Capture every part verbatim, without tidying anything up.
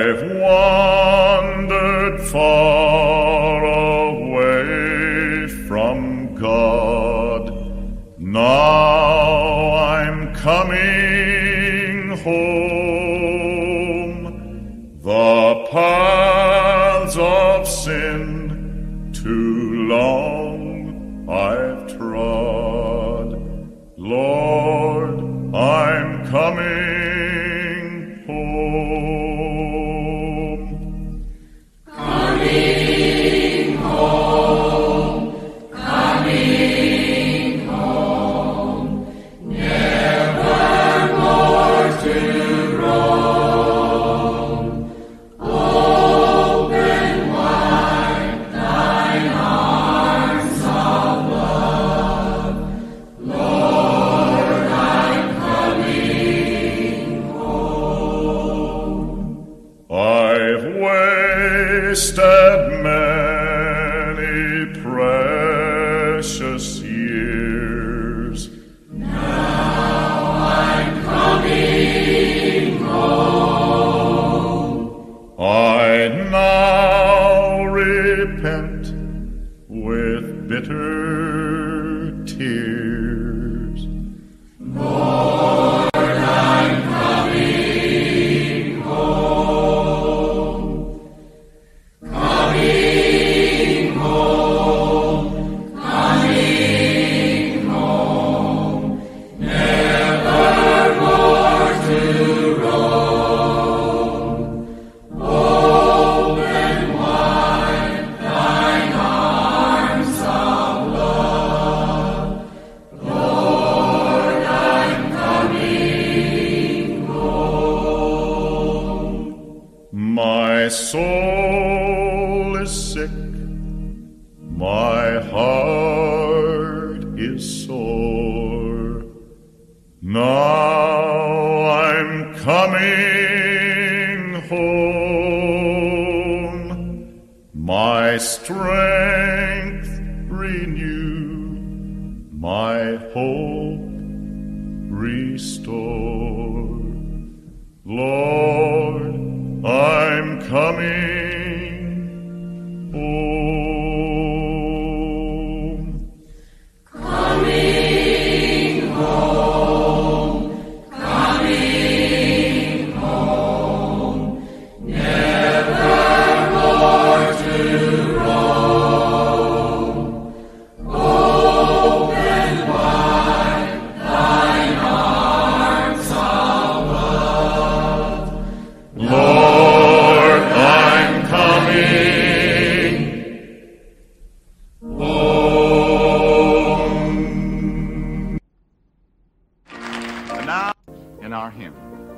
I've wandered far away from God. Now I'm coming home. The paths of sin too long I've trod. Lord, I'm coming home. Coming home, coming home, never more to roam. Open wide thine arms of love, Lord, I'm coming home. I've wasted many precious years. Now I'm coming home. I now repent with bitter tears. Lord, I'm coming home. Coming home, coming home, never more to roam. Open wide thine arms of love, Lord, I'm coming home. My soul is sick, my heart is sore. Now I'm coming home. My strength renew, my hope restore. Lord, I'm coming home. Coming home, coming home, never more to roam. Open wide thine arms of love, Lord, I'm coming home. And now, in our hymn.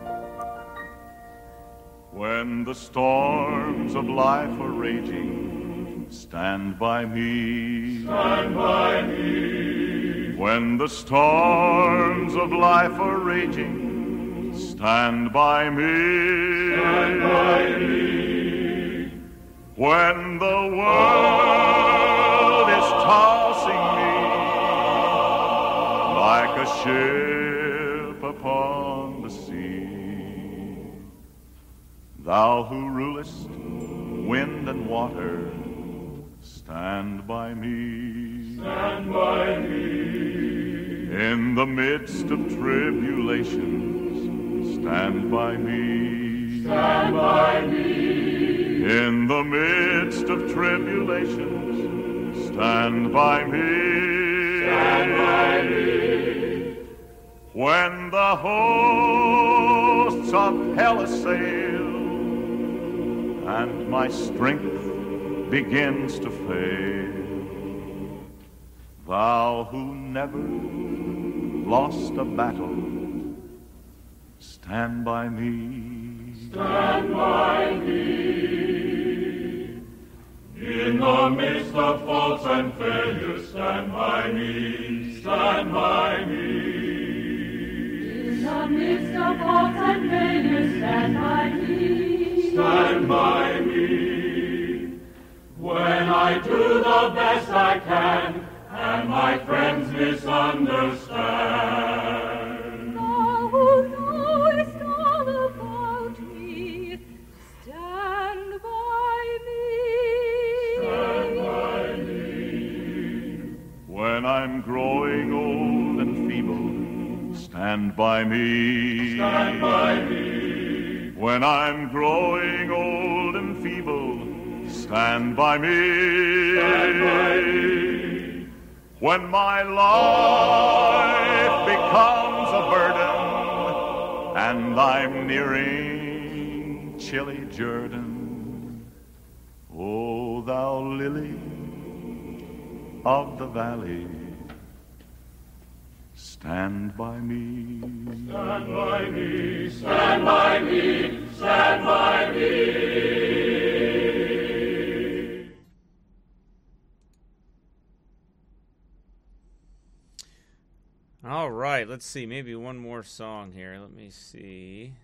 When the storms of life are raging, stand by me. Stand by me. When the storms of life are raging, stand by me. Stand by me. When the world is tossing me like a ship upon the sea, Thou who rulest wind and water, stand by me. Stand by me. In the midst of tribulations, stand by me. Stand by me. In the midst of tribulations, stand by me. Stand by me. When the hosts of hell assail, and my strength begins to fail, Thou who never lost a battle, stand by me. Stand by me. In the midst of faults and failures, stand by me. Stand by me. in the midst of faults and failures, stand by me. Stand by me. When I do the best I can, and my friends misunderstand. Thou who knowest all about me, stand stand by me. Stand by me. When I'm growing old and feeble, stand by me. Stand by me. When my life becomes a burden and I'm nearing chilly Jordan, O thou lily of the valley, stand by me. Stand by me, stand by me, stand by me. All right, let's see. Maybe one more song here. Let me see.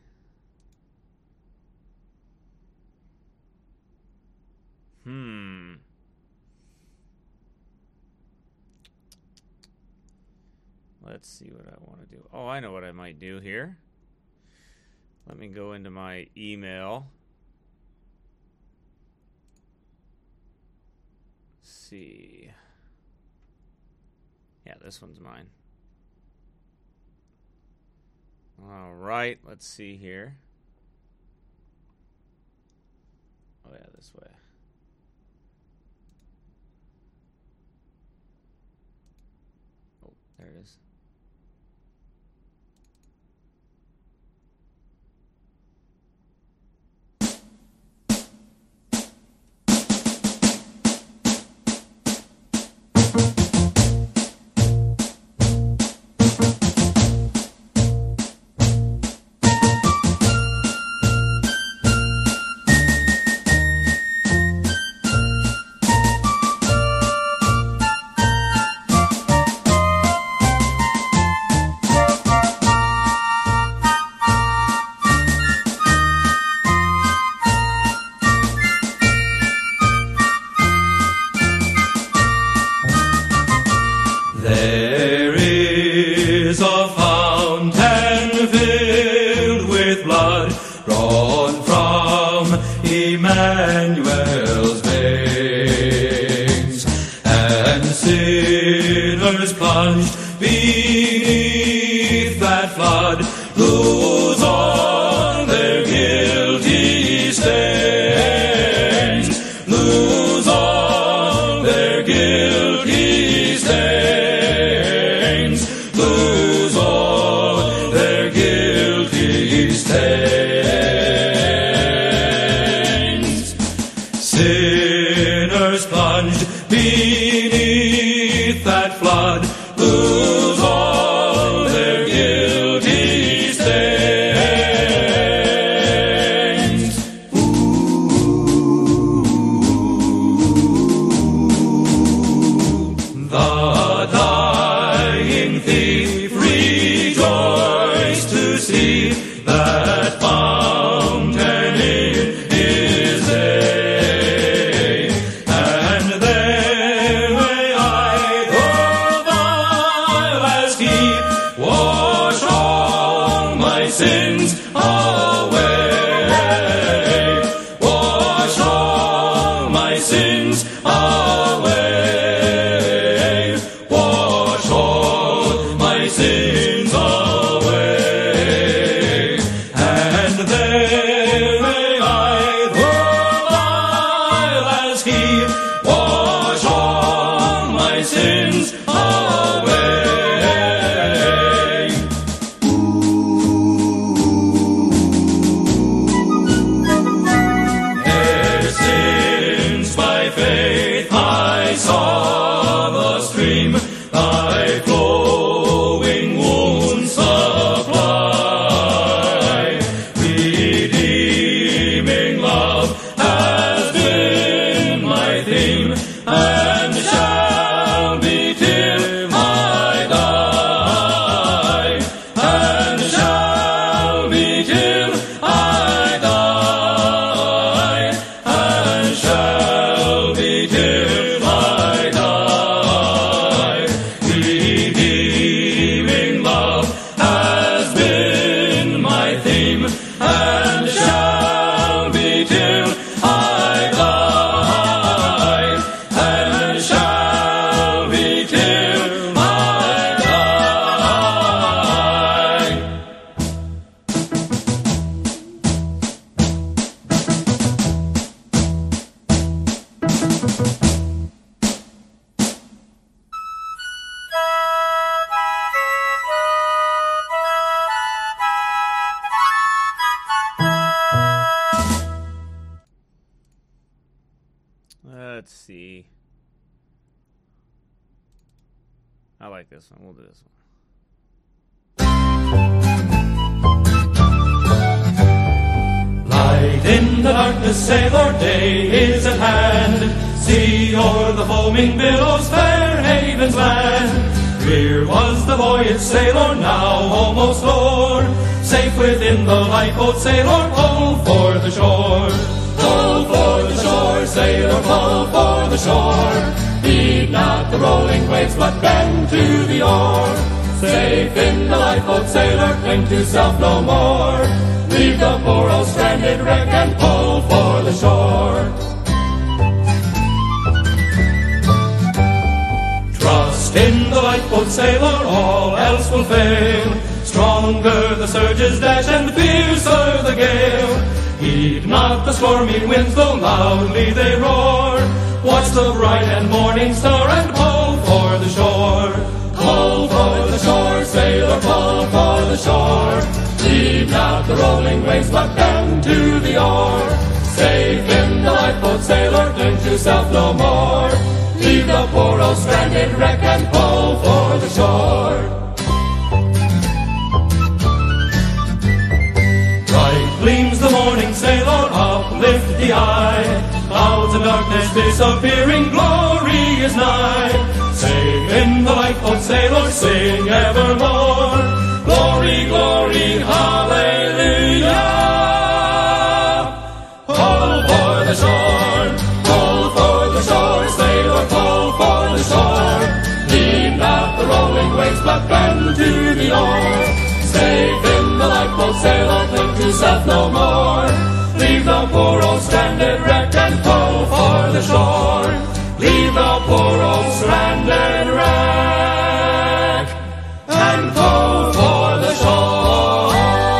Hmm. Let's see what I want to do. Oh, I know what I might do here. Let me go into my email. Let's see. Yeah, this one's mine. All right, let's see here. Oh, yeah, this way. Oh, there it is. And then Let's see. I like this one. We'll do this one. Light in the darkness, sailor, day is at hand. See o'er the foaming billows, fair havens land. Clear was the voyage, sailor, now almost o'er. Safe within the lifeboat, sailor, pull for the shore. Pull for the shore, sailor, pull for the shore. Heed not the rolling waves, but bend to the oar. Safe in the lifeboat, sailor, cling to self no more. Leave the poor old stranded wreck and pull for the shore. Trust in the lifeboat, sailor, all else will fail. Stronger the surges dash and fiercer the gale. Heed not the stormy winds, though loudly they roar. Watch the bright and morning star and pull for the shore. Pull for the shore, sailor, pull for the shore. Heed not the rolling waves, but bend to the oar. Safe in the lifeboat, sailor, cling to self no more. Leave the poor old stranded wreck and pull for the shore. Bright gleams the morning, sailor, uplift the eye. Clouds and darkness disappearing, glory is nigh. Safe in the lifeboat, sailor, sing evermore. Glory, glory, hallelujah. Pull for the shore, pull for the shore, sailor, pull for the shore. Heed not the rolling waves, but bend to the oar. Safe in the lifeboat, sailor, cling to self no more. Leave the poor old stranded wreck and pull for the shore. Leave the poor old stranded wreck and pull for the shore.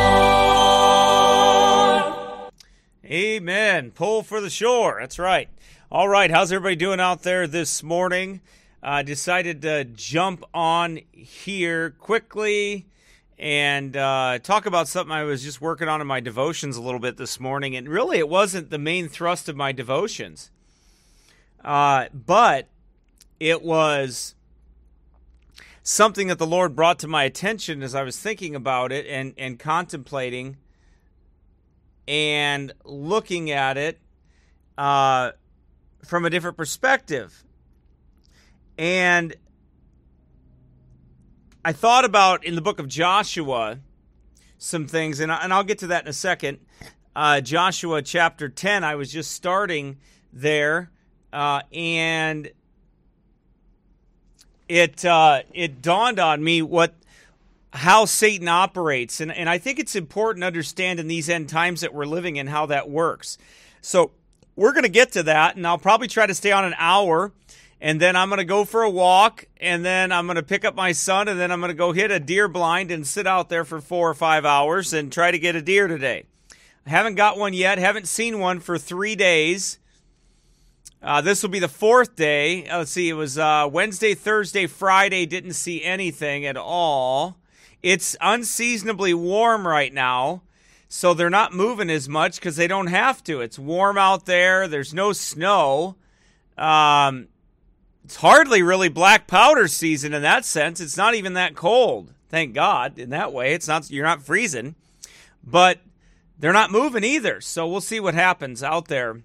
Amen. Pull for the shore. That's right. All right. How's everybody doing out there this morning? I uh, decided to jump on here quickly and uh, talk about something I was just working on in my devotions a little bit this morning. And really, it wasn't the main thrust of my devotions. Uh, but it was something that the Lord brought to my attention as I was thinking about it and, and contemplating and looking at it uh, from a different perspective. And I thought about, in the book of Joshua, some things, and, I, and I'll get to that in a second. Uh, Joshua chapter ten, I was just starting there, uh, and it uh, it dawned on me what how Satan operates. And, and I think it's important to understand in these end times that we're living in how that works. So we're going to get to that, and I'll probably try to stay on an hour. And then I'm going to go for a walk, and then I'm going to pick up my son, and then I'm going to go hit a deer blind and sit out there for four or five hours and try to get a deer today. I haven't got one yet, haven't seen one for three days. Uh, this will be the fourth day. Uh, let's see, it was uh, Wednesday, Thursday, Friday, didn't see anything at all. It's unseasonably warm right now, so they're not moving as much because they don't have to. It's warm out there. There's no snow. Um... It's hardly really black powder season in that sense. It's not even that cold, thank God, in that way. It's not, you're not freezing. But they're not moving either, so we'll see what happens out there.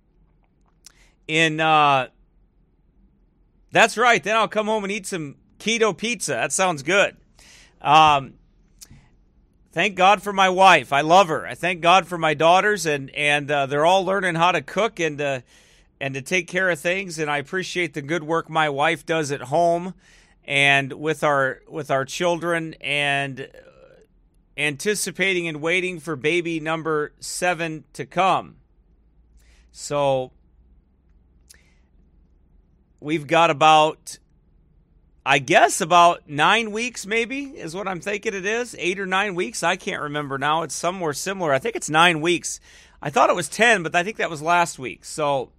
In uh, That's right, then I'll come home and eat some keto pizza. That sounds good. Um, thank God for my wife. I love her. I thank God for my daughters, and, and uh, they're all learning how to cook and uh and to take care of things, and I appreciate the good work my wife does at home and with our with our children, and anticipating and waiting for baby number seven to come. So we've got about, I guess, about nine weeks maybe is what I'm thinking it is. Eight or nine weeks. I can't remember now. It's somewhere similar. I think it's nine weeks. I thought it was ten, but I think that was last week. So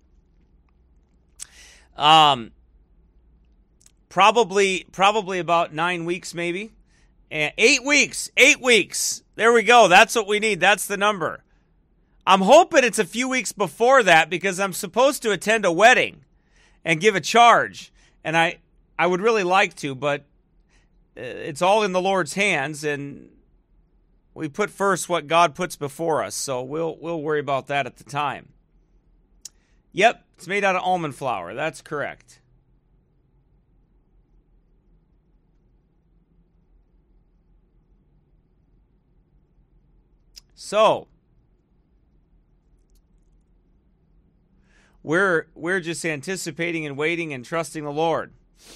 Um, probably, probably about nine weeks, maybe, and eight weeks, eight weeks. There we go. That's what we need. That's the number. I'm hoping it's a few weeks before that because I'm supposed to attend a wedding and give a charge. And I, I would really like to, but it's all in the Lord's hands, and we put first what God puts before us. So we'll we'll worry about that at the time. Yep, it's made out of almond flour. That's correct. So we're we're just anticipating and waiting and trusting the Lord.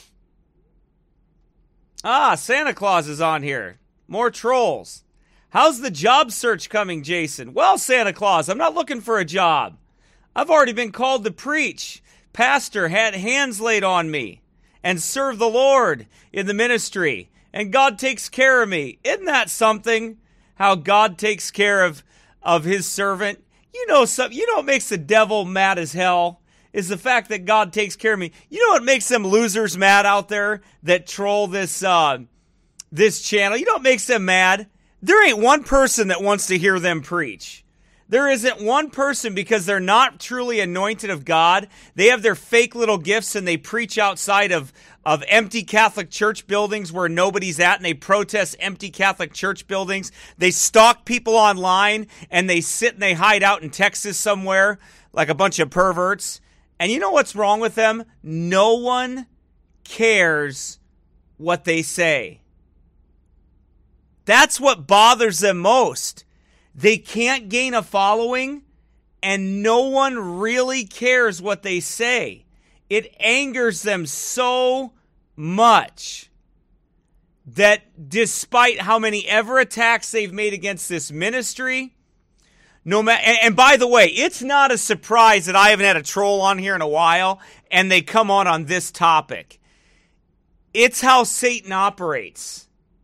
Ah, Santa Claus is on here. More trolls. How's the job search coming, Jason? Well, Santa Claus, I'm not looking for a job. I've already been called to preach. Pastor had hands laid on me and serve the Lord in the ministry. And God takes care of me. Isn't that something? How God takes care of, of his servant. You know something. You know what makes the devil mad as hell? Is the fact that God takes care of me. You know what makes them losers mad out there that troll this uh, this channel? You know what makes them mad? There ain't one person that wants to hear them preach. There isn't one person because they're not truly anointed of God. They have their fake little gifts and they preach outside of, of empty Catholic church buildings where nobody's at, and they protest empty Catholic church buildings. They stalk people online and they sit and they hide out in Texas somewhere like a bunch of perverts. And you know what's wrong with them? No one cares what they say. That's what bothers them most. They can't gain a following, and no one really cares what they say. It angers them so much that despite how many ever attacks they've made against this ministry, no matter, and, and by the way, it's not a surprise that I haven't had a troll on here in a while, and they come on on this topic. It's how Satan operates.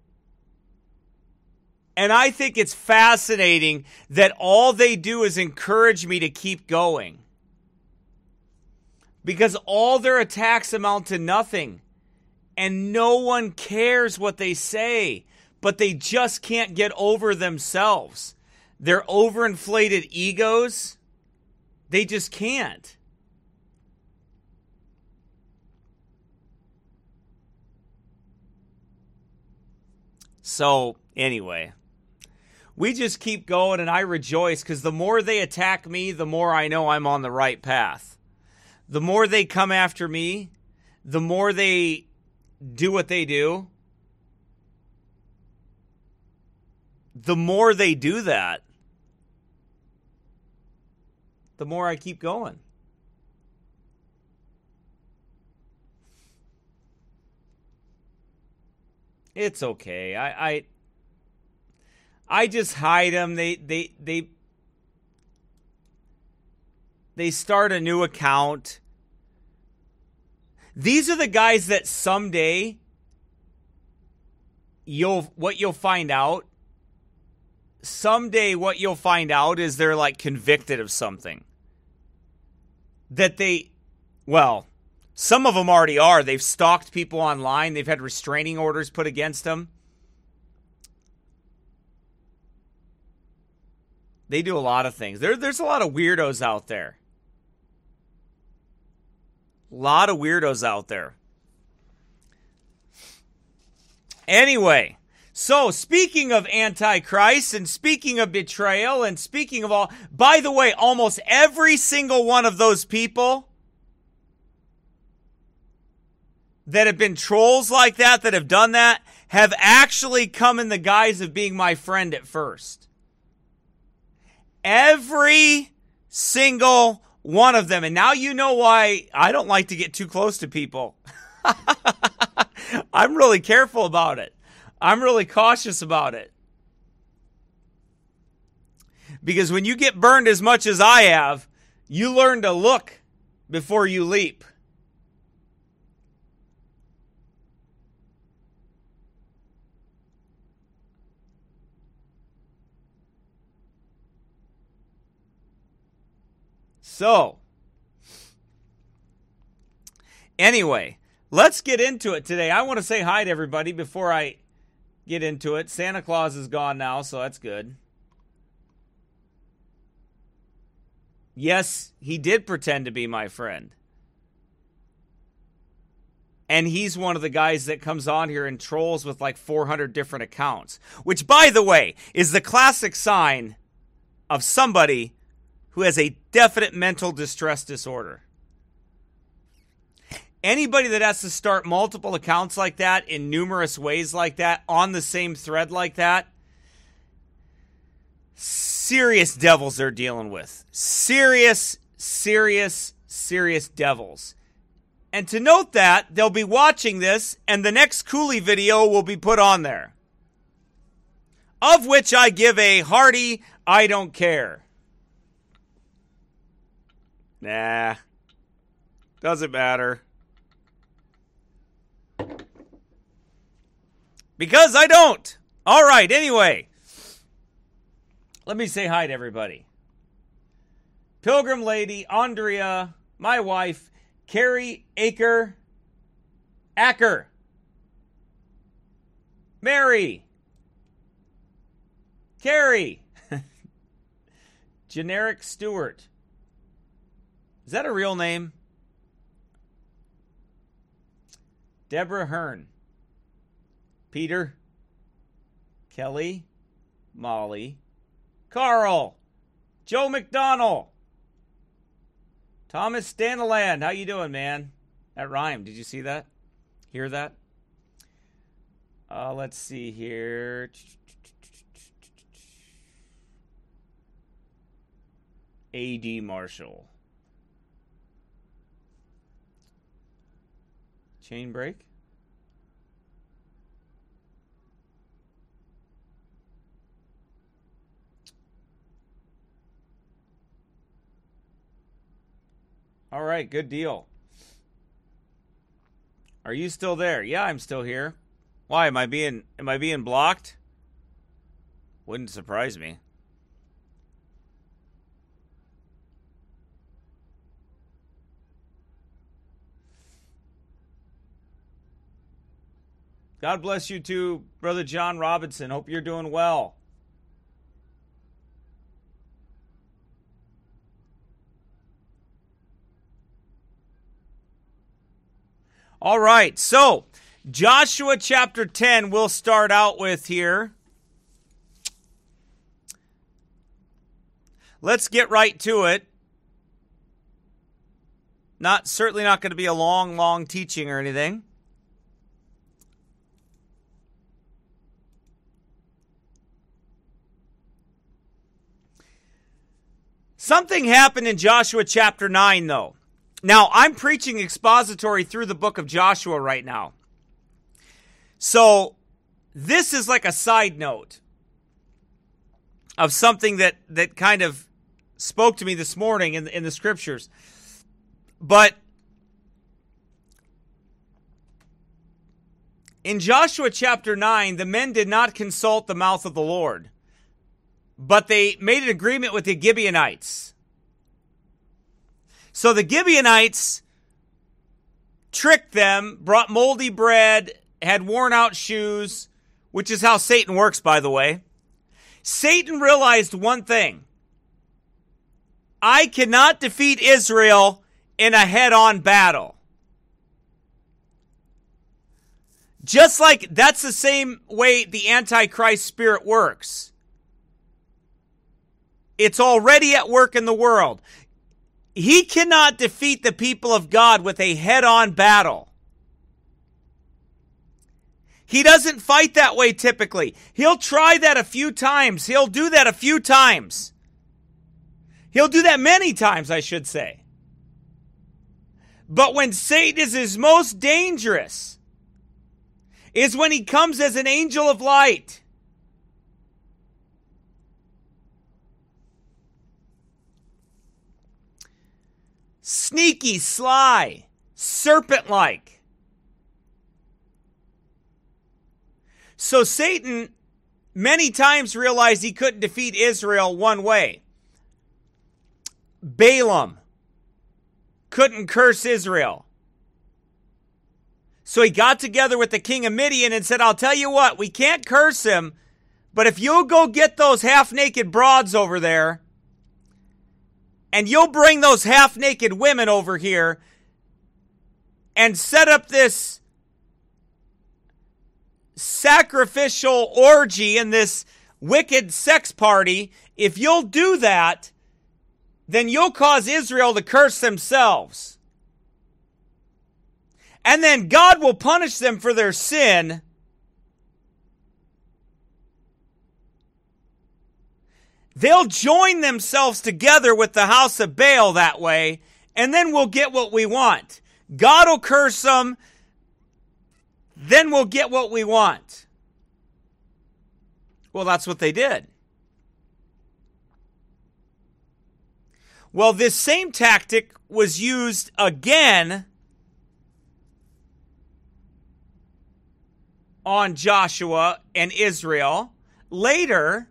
And I think it's fascinating that all they do is encourage me to keep going. Because all their attacks amount to nothing. And no one cares what they say. But they just can't get over themselves. Their overinflated egos, they just can't. So, anyway, we just keep going, and I rejoice because the more they attack me, the more I know I'm on the right path. The more they come after me, the more they do what they do, the more they do that, the more I keep going. It's okay. I, I I just hide them. They they they they start a new account. These are the guys that someday you'll what you'll find out. Someday what you'll find out is they're like convicted of something. That they, well, some of them already are. They've stalked people online. They've had restraining orders put against them. They do a lot of things. There, there's a lot of weirdos out there. A lot of weirdos out there. Anyway, so speaking of Antichrist and speaking of betrayal and speaking of all, by the way, almost every single one of those people that have been trolls like that, that have done that, have actually come in the guise of being my friend at first. Every single one of them. And now you know why I don't like to get too close to people. I'm really careful about it. I'm really cautious about it. Because when you get burned as much as I have, you learn to look before you leap. So, anyway, let's get into it today. I want to say hi to everybody before I get into it. Santa Claus is gone now, so that's good. Yes, he did pretend to be my friend. And he's one of the guys that comes on here and trolls with like four hundred different accounts. Which, by the way, is the classic sign of somebody who has a definite mental distress disorder. Anybody that has to start multiple accounts like that in numerous ways like that on the same thread like that, serious devils they're dealing with. Serious, serious, serious devils. And to note that, they'll be watching this and the next Cooley video will be put on there. Of which I give a hearty, I don't care. Nah. Doesn't matter. Because I don't. All right, anyway. Let me say hi to everybody. Pilgrim Lady, Andrea, my wife, Carrie Aker, Acker, Mary, Carrie, Generic Stewart. Is that a real name? Deborah Hearn, Peter, Kelly, Molly, Carl, Joe McDonnell, Thomas Staniland. How you doing, man? That rhymed. Did you see that? Hear that? Uh, let's see here. A D Marshall. Chain break. All right, good deal. Are you still there? Yeah, I'm still here. Why am I being am I being blocked? Wouldn't surprise me. God bless you too, Brother John Robinson. Hope you're doing well. All right, so Joshua chapter ten we'll start out with here. Let's get right to it. Not certainly not going to be a long, long teaching or anything. Something happened in Joshua chapter nine, though. Now, I'm preaching expository through the book of Joshua right now. So, this is like a side note of something that, that kind of spoke to me this morning in, in the scriptures. But in Joshua chapter nine, the men did not consult the mouth of the Lord, but they made an agreement with the Gibeonites. So the Gibeonites tricked them, brought moldy bread, had worn out shoes, which is how Satan works, by the way. Satan realized one thing. I cannot defeat Israel in a head-on battle. Just like that's the same way the Antichrist spirit works. It's already at work in the world. He cannot defeat the people of God with a head-on battle. He doesn't fight that way typically. He'll try that a few times. He'll do that a few times. He'll do that many times, I should say. But when Satan is his most dangerous is when he comes as an angel of light. Sneaky, sly, serpent-like. So Satan many times realized he couldn't defeat Israel one way. Balaam couldn't curse Israel. So he got together with the king of Midian and said, I'll tell you what, we can't curse him, but if you'll go get those half-naked broads over there and you'll bring those half-naked women over here and set up this sacrificial orgy and this wicked sex party, if you'll do that, then you'll cause Israel to curse themselves. And then God will punish them for their sin. They'll join themselves together with the house of Baal that way, and then we'll get what we want. God will curse them, then we'll get what we want. Well, that's what they did. Well, this same tactic was used again on Joshua and Israel later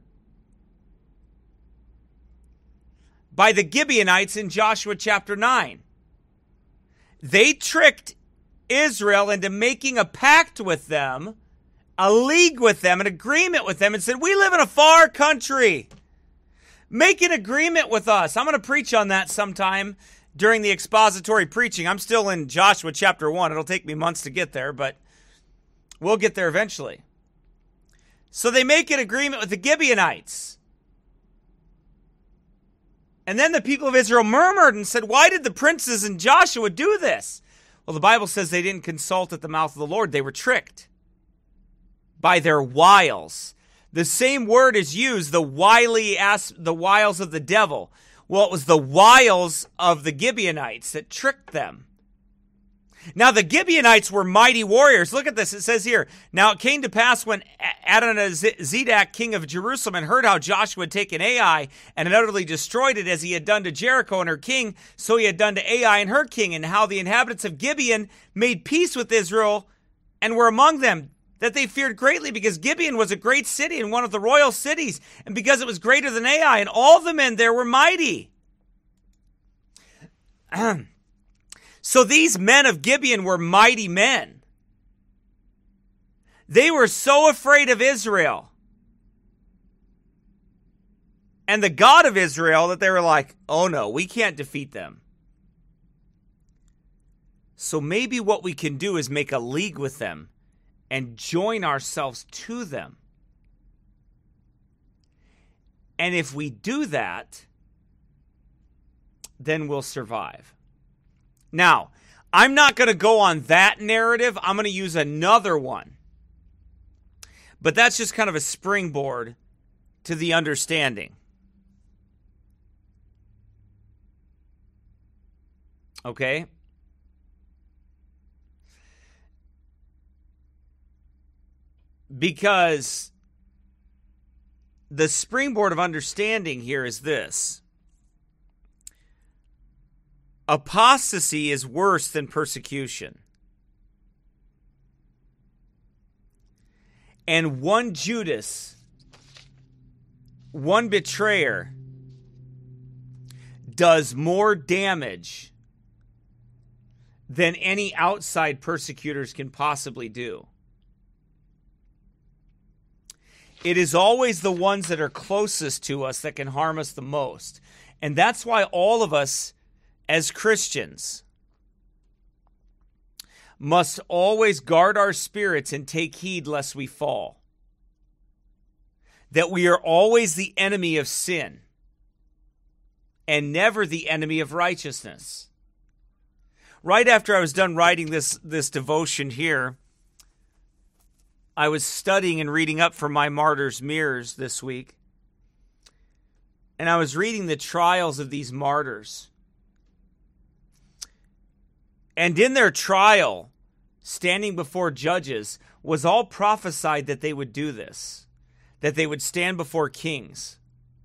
by the Gibeonites in Joshua chapter nine. They tricked Israel into making a pact with them, a league with them, an agreement with them, and said, we live in a far country. Make an agreement with us. I'm going to preach on that sometime during the expository preaching. I'm still in Joshua chapter one. It'll take me months to get there, but we'll get there eventually. So they make an agreement with the Gibeonites. And then the people of Israel murmured and said, why did the princes and Joshua do this? Well, the Bible says they didn't consult at the mouth of the Lord. They were tricked by their wiles. The same word is used, the wily ass, the wiles of the devil. Well, it was the wiles of the Gibeonites that tricked them. Now, the Gibeonites were mighty warriors. Look at this. It says here, now it came to pass when Adonizedek, king of Jerusalem, had heard how Joshua had taken Ai and had utterly destroyed it as he had done to Jericho and her king, so he had done to Ai and her king, and how the inhabitants of Gibeon made peace with Israel and were among them, that they feared greatly, because Gibeon was a great city and one of the royal cities, and because it was greater than Ai, and all the men there were mighty. So these men of Gibeon were mighty men. They were so afraid of Israel and the God of Israel that they were like, oh no, we can't defeat them. So maybe what we can do is make a league with them and join ourselves to them. And if we do that, then we'll survive. Now, I'm not going to go on that narrative. I'm going to use another one. But that's just kind of a springboard to the understanding. Okay? Because the springboard of understanding here is this. Apostasy is worse than persecution. And one Judas, one betrayer, does more damage than any outside persecutors can possibly do. It is always the ones that are closest to us that can harm us the most. And that's why all of us as Christians must always guard our spirits and take heed lest we fall. That we are always the enemy of sin and never the enemy of righteousness. Right after I was done writing this, this devotion here, I was studying and reading up for my Martyr's Mirrors this week. And I was reading the trials of these martyrs. And in their trial, standing before judges, was all prophesied that they would do this, that they would stand before kings.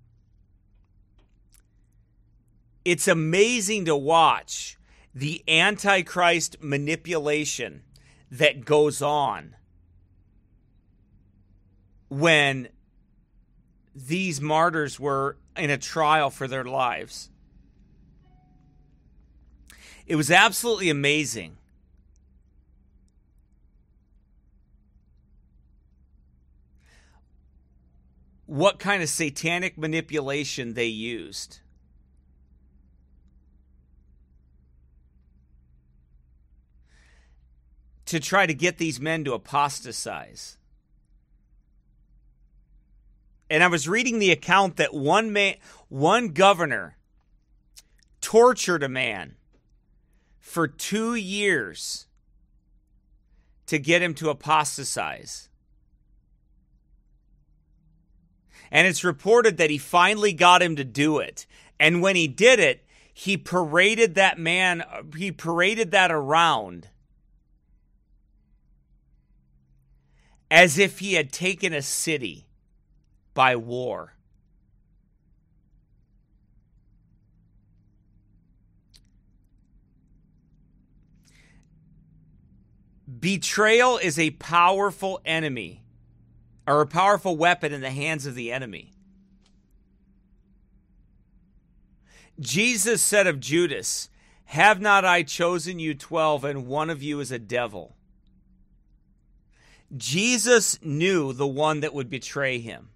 It's amazing to watch the Antichrist manipulation that goes on when these martyrs were in a trial for their lives. It was absolutely amazing. What kind of satanic manipulation they used. to try to get these men to apostatize. And I was reading the account that one man, one governor tortured a man for two years to get him to apostatize. And it's reported that he finally got him to do it. And when he did it, he paraded that man, he paraded that around as if he had taken a city by war. Betrayal is a powerful enemy, or a powerful weapon in the hands of the enemy. Jesus said of Judas, "Have not I chosen you twelve, and one of you is a devil?" Jesus knew the one that would betray him.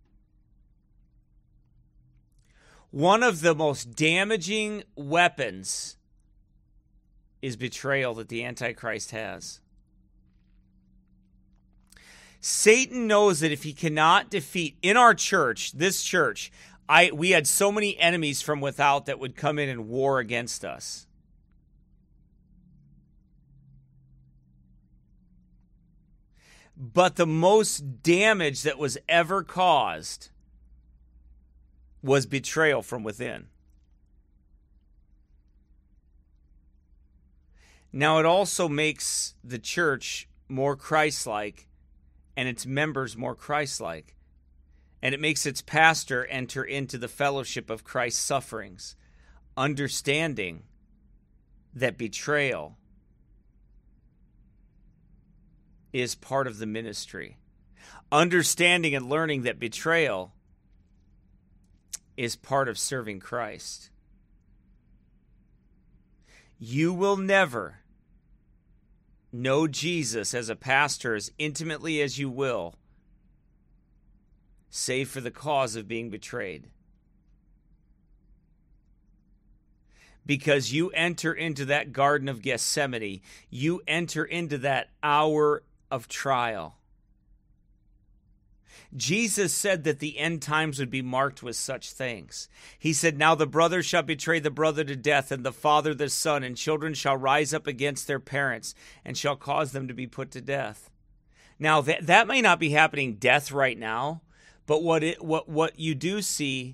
One of the most damaging weapons is betrayal that the Antichrist has. Satan knows that if he cannot defeat, in our church, this church, I we had so many enemies from without that would come in and war against us. But the most damage that was ever caused was betrayal from within. Now, it also makes the church more Christ-like and its members more Christ-like. And it makes its pastor enter into the fellowship of Christ's sufferings, understanding that betrayal is part of the ministry. Understanding and learning that betrayal is part of serving Christ. You will never know Jesus as a pastor as intimately as you will, save for the cause of being betrayed. Because you enter into that Garden of Gethsemane, you enter into that hour of trial. Jesus said that the end times would be marked with such things. He said, "Now the brother shall betray the brother to death, and the father the son, and children shall rise up against their parents, and shall cause them to be put to death." Now, that, that may not be happening death right now, but what it what what you do see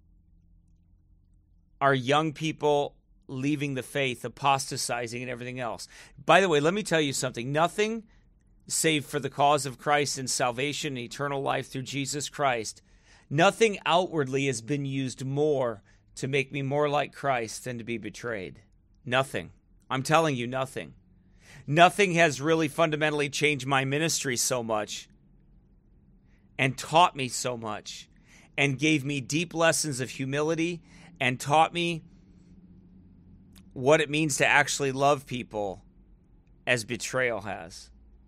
are young people leaving the faith, apostatizing, and everything else. By the way, let me tell you something. Nothing save for the cause of Christ and salvation and eternal life through Jesus Christ, nothing outwardly has been used more to make me more like Christ than to be betrayed. Nothing. I'm telling you, nothing. Nothing has really fundamentally changed my ministry so much and taught me so much and gave me deep lessons of humility and taught me what it means to actually love people as betrayal has.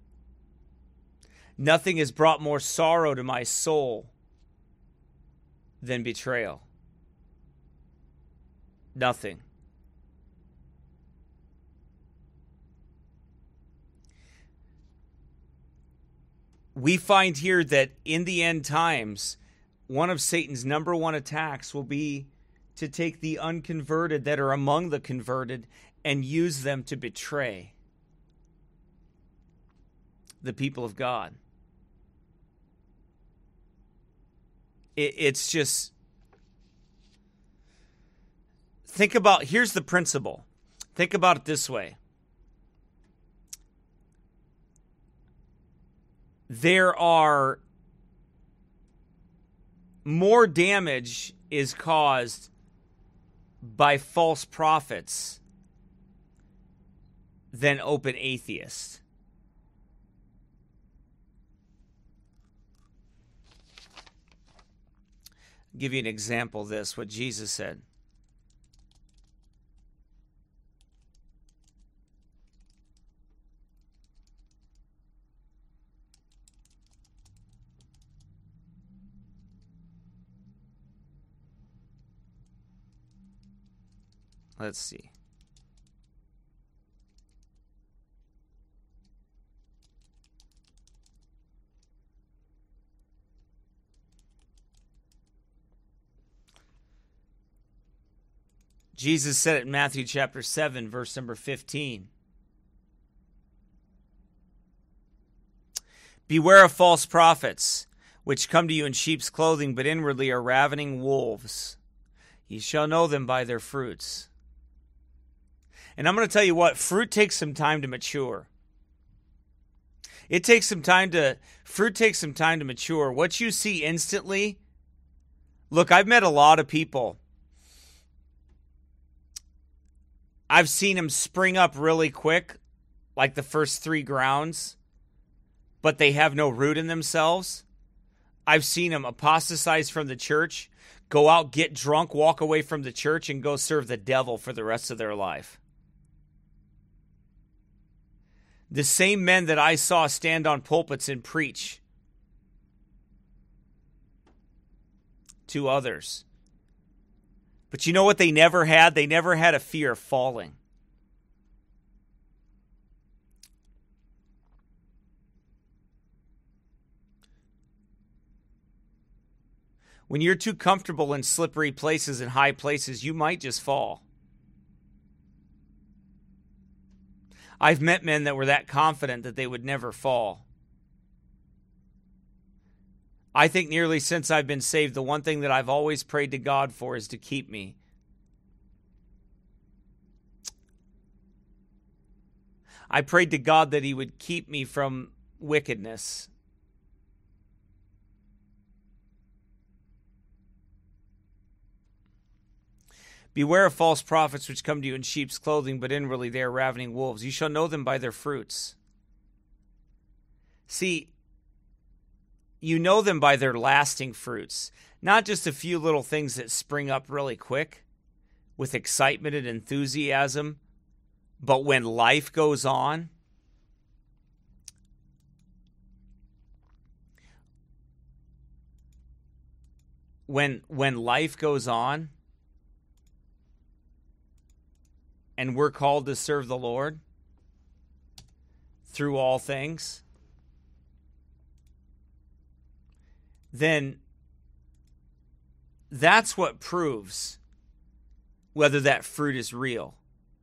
Nothing has brought more sorrow to my soul than betrayal. Nothing. We find here that in the end times, one of Satan's number one attacks will be to take the unconverted that are among the converted and use them to betray the people of God. It's just, think about, here's the principle. Think about it this way. There are, more damage is caused by false prophets than open atheists. I'll give you an example of this, what Jesus said. Let's see. Jesus said it in Matthew chapter seven, verse number fifteen. Beware of false prophets, which come to you in sheep's clothing, but inwardly are ravening wolves. Ye shall know them by their fruits. And I'm going to tell you what, fruit takes some time to mature. It takes some time to, fruit takes some time to mature. What you see instantly, look, I've met a lot of people. I've seen them spring up really quick, like the first three grounds, but they have no root in themselves. I've seen them apostatize from the church, go out, get drunk, walk away from the church, and go serve the devil for the rest of their life. The same men that I saw stand on pulpits and preach to others. But you know what they never had? They never had a fear of falling. When you're too comfortable in slippery places and high places, you might just fall. I've met men that were that confident that they would never fall. I think nearly since I've been saved, the one thing that I've always prayed to God for is to keep me. I prayed to God that He would keep me from wickedness. Beware of false prophets which come to you in sheep's clothing, but inwardly they are ravening wolves. You shall know them by their fruits. See, you know them by their lasting fruits, not just a few little things that spring up really quick with excitement and enthusiasm, but when life goes on, when when life goes on, and we're called to serve the Lord through all things, then that's what proves whether that fruit is real.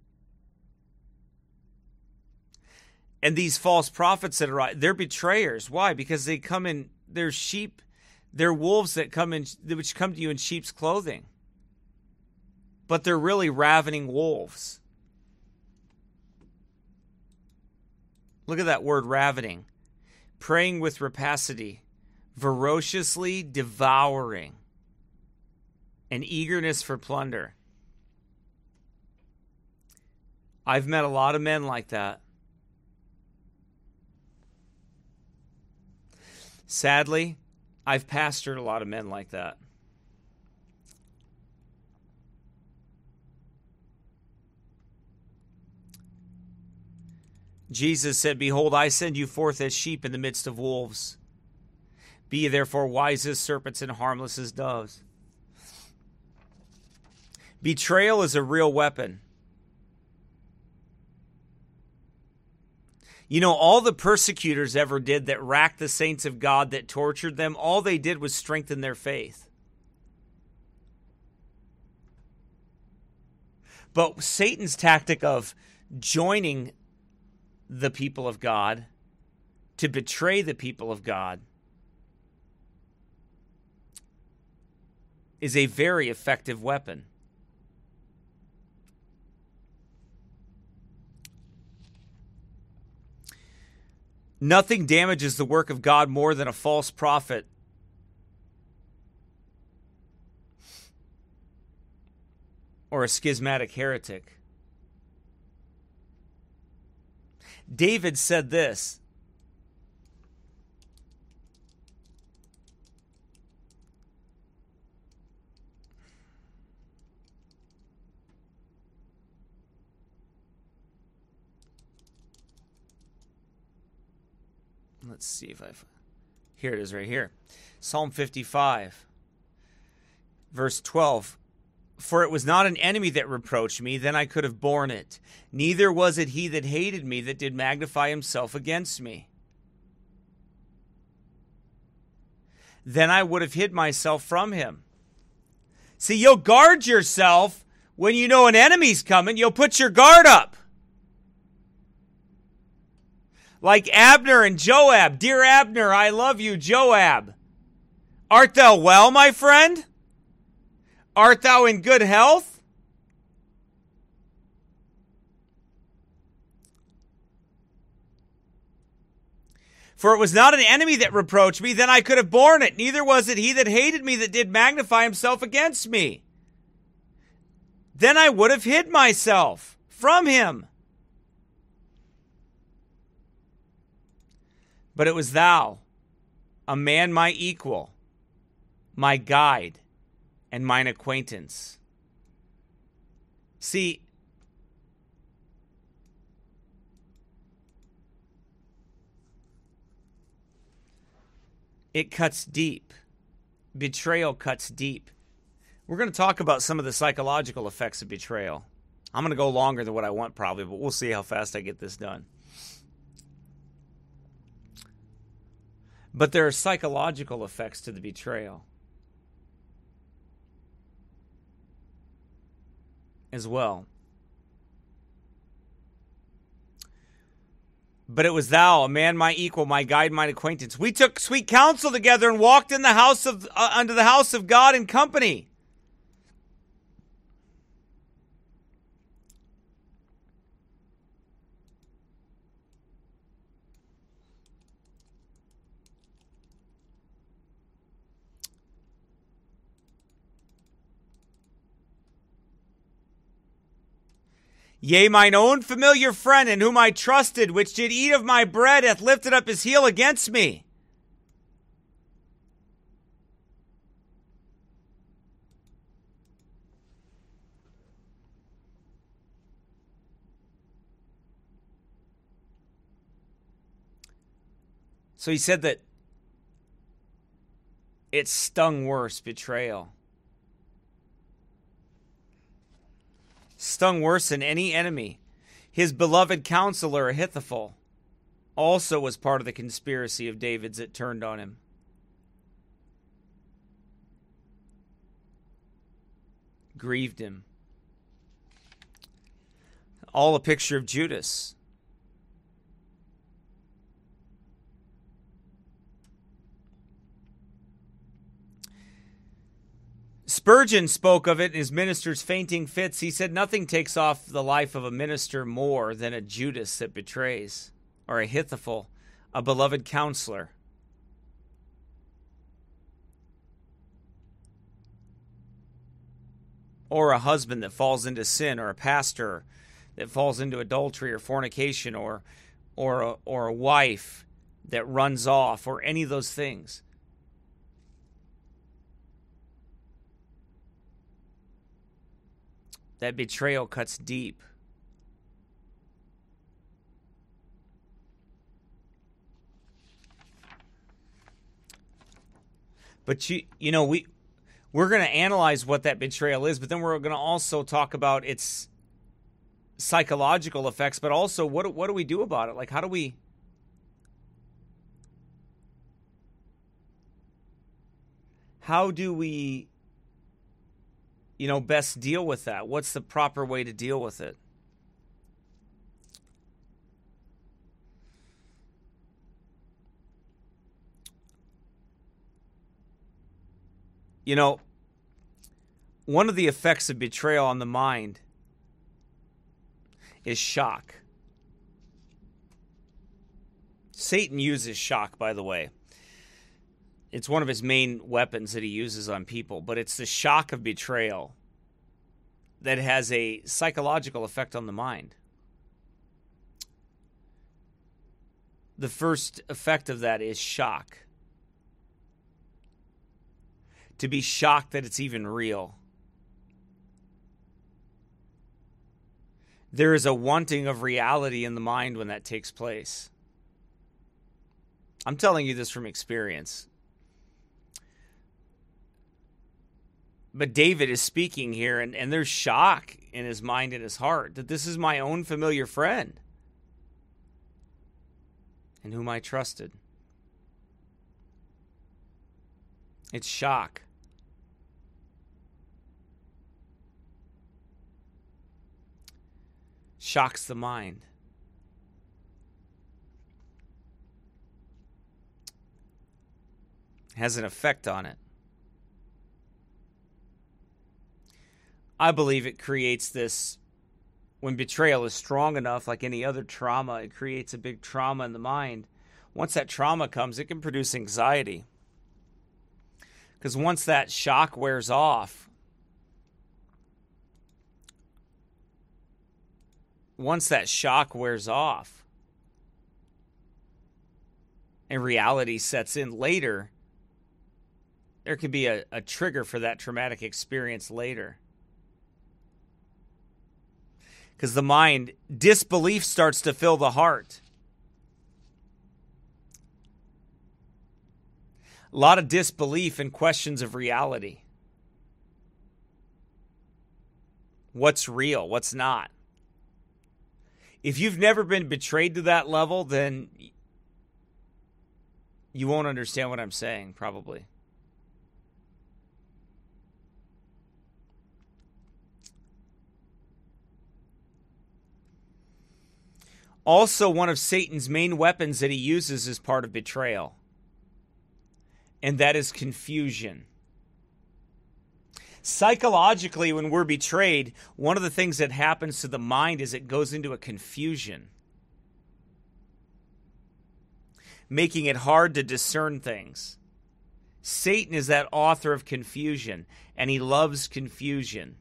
And these false prophets that are, they're betrayers. Why? Because they come in, they're sheep, they're wolves that come in, which come to you in sheep's clothing. But they're really ravening wolves. Look at that word, ravening. Praying with rapacity, ferociously devouring, an eagerness for plunder. I've met a lot of men like that. Sadly, I've pastored a lot of men like that. Jesus said, behold, I send you forth as sheep in the midst of wolves. Be ye therefore wise as serpents and harmless as doves. Betrayal is a real weapon. You know, all the persecutors ever did that racked the saints of God, that tortured them, all they did was strengthen their faith. But Satan's tactic of joining the people of God to betray the people of God is a very effective weapon. Nothing damages the work of God more than a false prophet or a schismatic heretic. David said this. Let's see if I've... Here it is right here. Psalm fifty-five, verse twelve. For it was not an enemy that reproached me, then I could have borne it. Neither was it he that hated me that did magnify himself against me. Then I would have hid myself from him. See, you'll guard yourself When you know an enemy's coming, you'll put your guard up. Like Abner and Joab. Dear Abner, I love you, Joab. Art thou well, my friend? Art thou in good health? For it was not an enemy that reproached me, then I could have borne it. Neither was it he that hated me that did magnify himself against me. Then I would have hid myself from him. But it was thou, a man my equal, my guide, and mine acquaintance. See, it cuts deep. Betrayal cuts deep. We're going to talk about some of the psychological effects of betrayal. I'm going to go longer than what I want probably, but we'll see how fast I get this done. But there are psychological effects to the betrayal as well. But it was thou, a man my equal, my guide, mine acquaintance. We took sweet counsel together and walked in the house of uh, unto the house of God in company. Yea, mine own familiar friend, in whom I trusted, which did eat of my bread, hath lifted up his heel against me. So he said that it stung worse, betrayal. Stung worse than any enemy. His beloved counselor Ahithophel also was part of the conspiracy of David's that turned on him. Grieved him. All a picture of Judas. Spurgeon spoke of it in his minister's fainting fits. He said, nothing takes off the life of a minister more than a Judas that betrays, or a Ahithophel, a beloved counselor. Or a husband that falls into sin, or a pastor that falls into adultery or fornication, or, or, a, or a wife that runs off, or any of those things. That betrayal cuts deep. But you you know, we we're going to analyze what that betrayal is, but then we're going to also talk about its psychological effects, but also what what do we do about it? Like, how do we how do we you know, best deal with that? What's the proper way to deal with it? You know, one of the effects of betrayal on the mind is shock. Satan uses shock, by the way. It's one of his main weapons that he uses on people, but it's the shock of betrayal that has a psychological effect on the mind. The first effect of that is shock. To be shocked that it's even real. There is a wanting of reality in the mind when that takes place. I'm telling you this from experience. But David is speaking here, and, and there's shock in his mind and his heart that this is my own familiar friend in whom I trusted. It's shock. shocks the mind. Has an effect on it. I believe it creates this, when betrayal is strong enough, like any other trauma, it creates a big trauma in the mind. Once that trauma comes, it can produce anxiety. Because once that shock wears off, once that shock wears off, and reality sets in later, there could be a, a trigger for that traumatic experience later. Because the mind, disbelief starts to fill the heart. A lot of disbelief and questions of reality. What's real? What's not? If you've never been betrayed to that level, then you won't understand what I'm saying, probably. Also, one of Satan's main weapons that he uses is part of betrayal. And that is confusion. Psychologically, when we're betrayed, one of the things that happens to the mind is it goes into a confusion, making it hard to discern things. Satan is that author of confusion, and he loves confusion.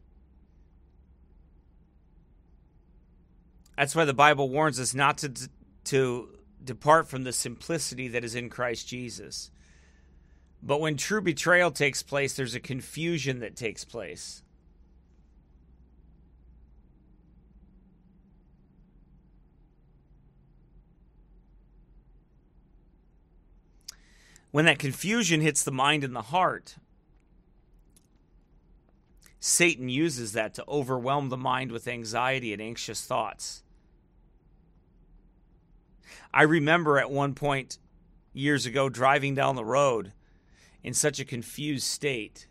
That's why the Bible warns us not to, to depart from the simplicity that is in Christ Jesus. But when true betrayal takes place, there's a confusion that takes place. When that confusion hits the mind and the heart, Satan uses that to overwhelm the mind with anxiety and anxious thoughts. I remember at one point years ago driving down the road in such a confused state,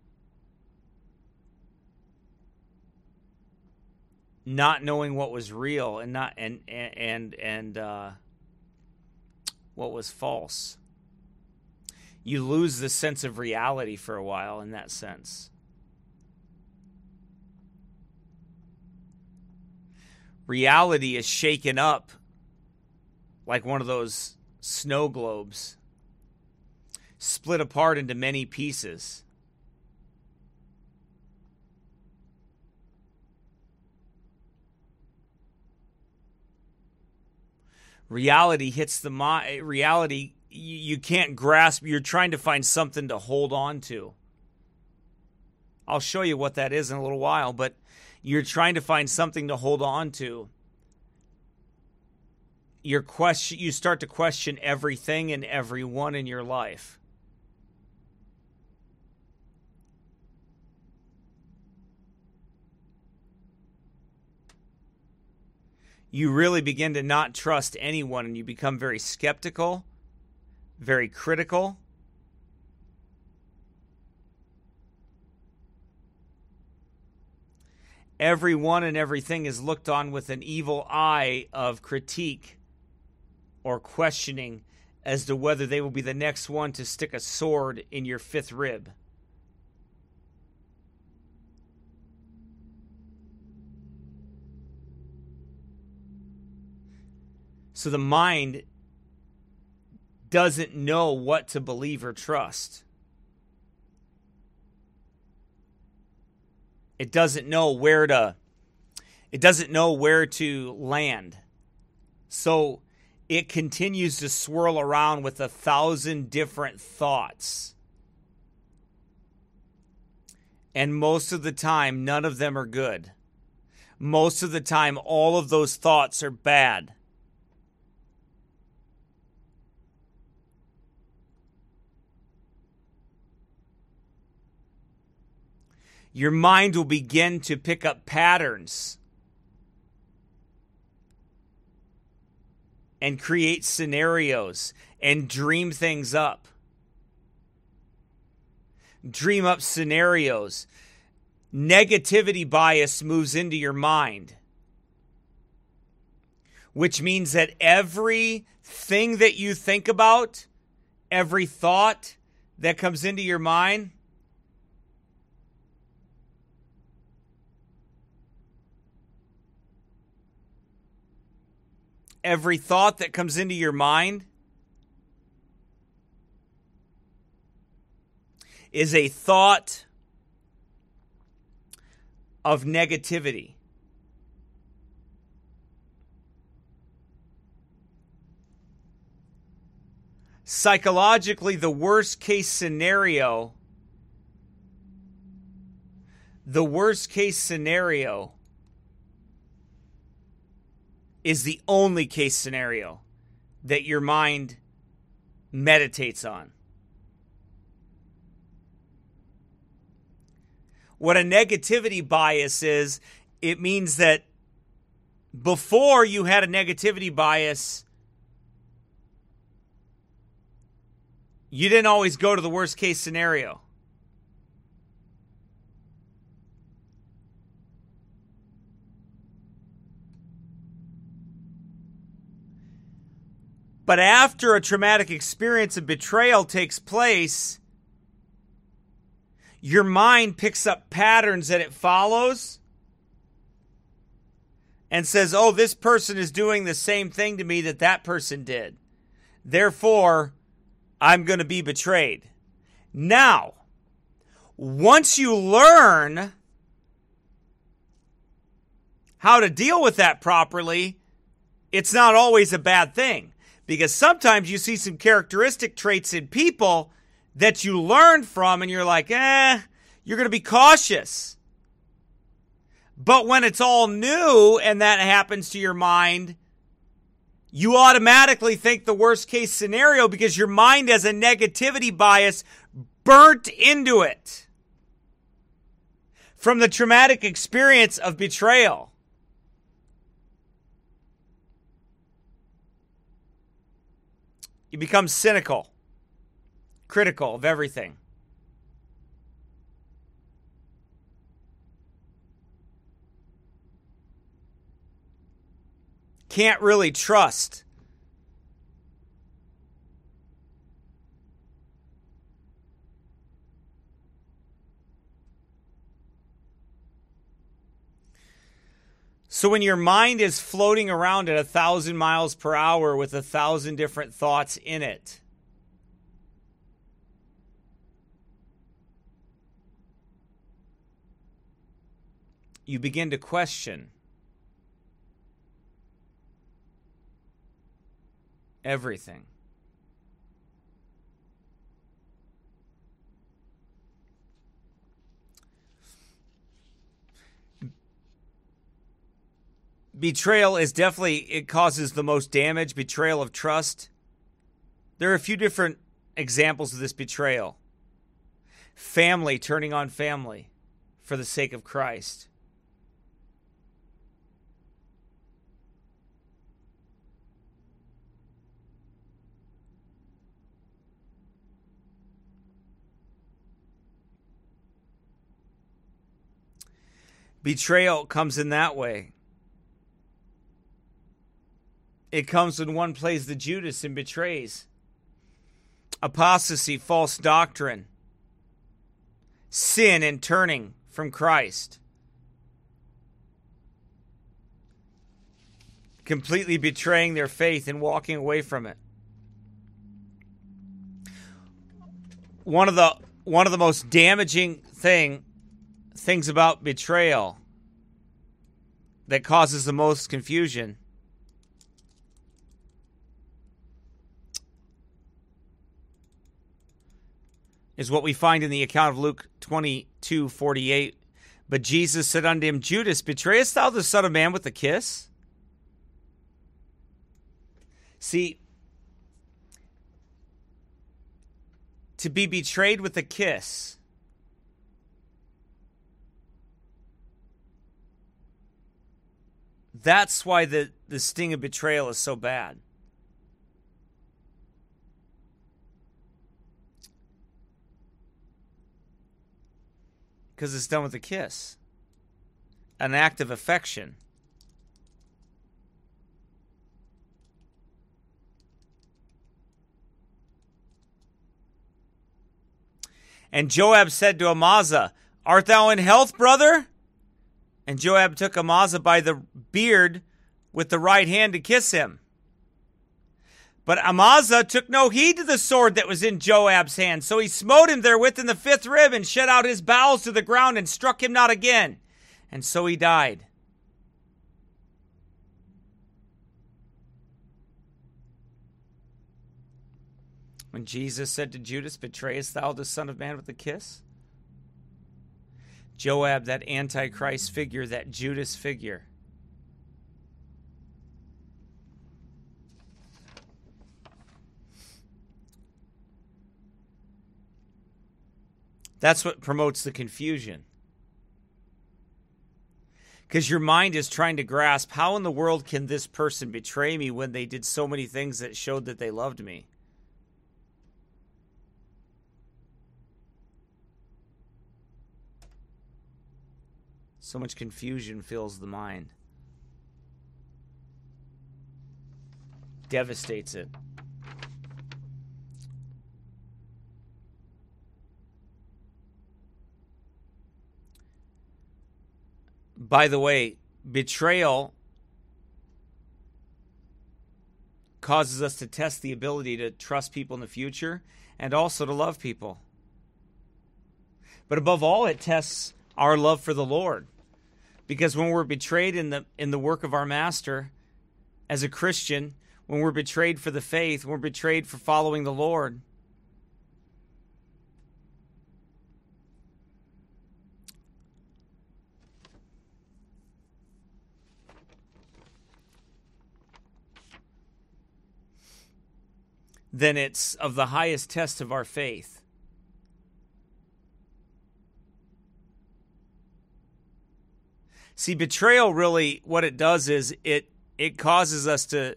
not knowing what was real and not and and and uh, what was false. You lose the sense of reality for a while in that sense. Reality is shaken up like one of those snow globes, split apart into many pieces. Reality hits the mind. Reality, you, you can't grasp. You're trying to find something to hold on to. I'll show you what that is in a little while, but you're trying to find something to hold on to. Your question, you start to question everything and everyone in your life. You really begin to not trust anyone, and you become very skeptical, very critical. Everyone and everything is looked on with an evil eye of critique or questioning as to whether they will be the next one to stick a sword in your fifth rib. So the mind doesn't know what to believe or trust. It doesn't know where to it doesn't know where to land. So it continues to swirl around with a thousand different thoughts. And most of the time, none of them are good. Most of the time, all of those thoughts are bad. Your mind will begin to pick up patterns and create scenarios and dream things up. Dream up scenarios. Negativity bias moves into your mind. which means that everything that you think about, every thought that comes into your mind, every thought that comes into your mind is a thought of negativity. Psychologically, the worst case scenario, the worst case scenario is the only case scenario that your mind meditates on. What a negativity bias is, it means that before you had a negativity bias, you didn't always go to the worst case scenario. But after a traumatic experience of betrayal takes place, your mind picks up patterns that it follows and says, oh, this person is doing the same thing to me that that person did. Therefore, I'm going to be betrayed. Now, once you learn how to deal with that properly, it's not always a bad thing. Because sometimes you see some characteristic traits in people that you learn from and you're like, eh, you're going to be cautious. But when it's all new and that happens to your mind, you automatically think the worst case scenario because your mind has a negativity bias burnt into it from the traumatic experience of betrayal. You become cynical, critical of everything. Can't really trust. So when your mind is floating around at a thousand miles per hour with a thousand different thoughts in it, you begin to question everything. Betrayal is definitely, it causes the most damage, betrayal of trust. There are a few different examples of this betrayal. Family turning on family for the sake of Christ. Betrayal comes in that way. It comes when one plays the Judas and betrays. Apostasy, false doctrine. Sin and turning from Christ. Completely betraying their faith and walking away from it. One of the one of the most damaging thing things about betrayal that causes the most confusion is what we find in the account of Luke twenty-two forty-eight. But Jesus said unto him, Judas, betrayest thou the Son of Man with a kiss? See, to be betrayed with a kiss that's why the, the sting of betrayal is so bad. Because it's done with a kiss. An act of affection. And Joab said to Amasa, Art thou in health, brother? And Joab took Amasa by the beard with the right hand to kiss him. But Amasa took no heed to the sword that was in Joab's hand. So he smote him therewith in the fifth rib, and shed out his bowels to the ground, and struck him not again. And so he died. When Jesus said to Judas, Betrayest thou the Son of Man with a kiss? Joab, that Antichrist figure, that Judas figure. That's what promotes the confusion. Because your mind is trying to grasp, how in the world can this person betray me when they did so many things that showed that they loved me? So much confusion fills the mind. Devastates it. By the way, betrayal causes us to test the ability to trust people in the future and also to love people. But above all, it tests our love for the Lord. Because when we're betrayed in the in the work of our Master as a Christian, when we're betrayed for the faith, when we're betrayed for following the Lord, then it's of the highest test of our faith. See, betrayal really, what it does is it it causes us to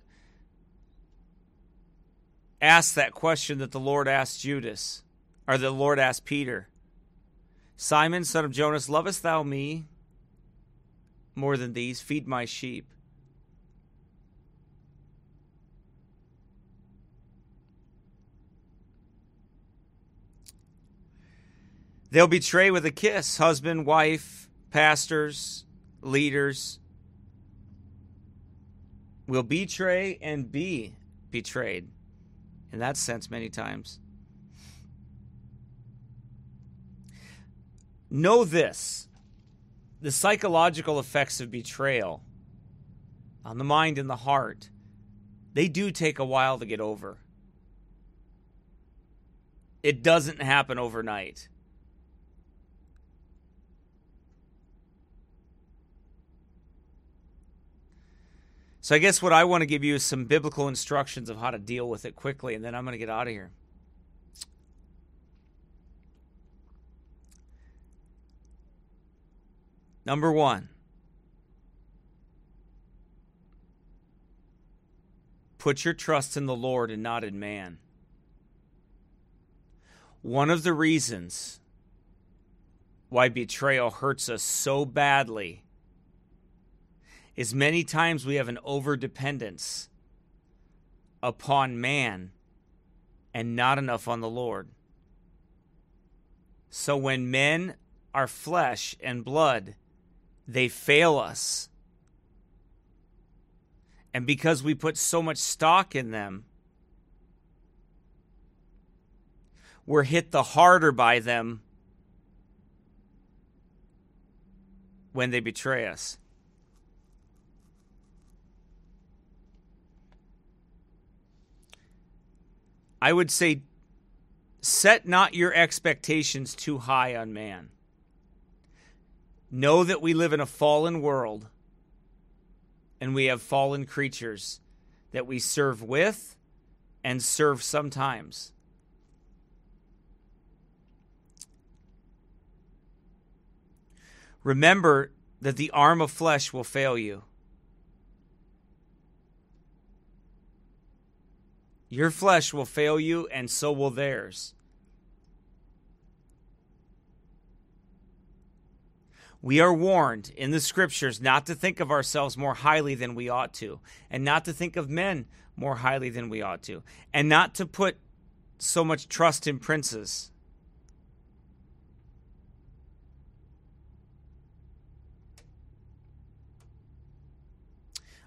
ask that question that the Lord asked Judas, or the Lord asked Peter. Simon, son of Jonas, lovest thou me more than these? Feed my sheep. They'll betray with a kiss, husband, wife, pastors, leaders will betray and be betrayed in that sense many times. Know this: the psychological effects of betrayal on the mind and the heart, they do take a while to get over. It doesn't happen overnight. So I guess what I want to give you is some biblical instructions of how to deal with it quickly, and then I'm going to get out of here. Number one, put your trust in the Lord and not in man. One of the reasons why betrayal hurts us so badly is many times we have an overdependence upon man and not enough on the Lord. So when men are flesh and blood, they fail us. And because we put so much stock in them, we're hit the harder by them when they betray us. I would say, set not your expectations too high on man. Know that we live in a fallen world, and we have fallen creatures that we serve with and serve sometimes. Remember that the arm of flesh will fail you. Your flesh will fail you, and so will theirs. We are warned in the scriptures not to think of ourselves more highly than we ought to, and not to think of men more highly than we ought to, and not to put so much trust in princes.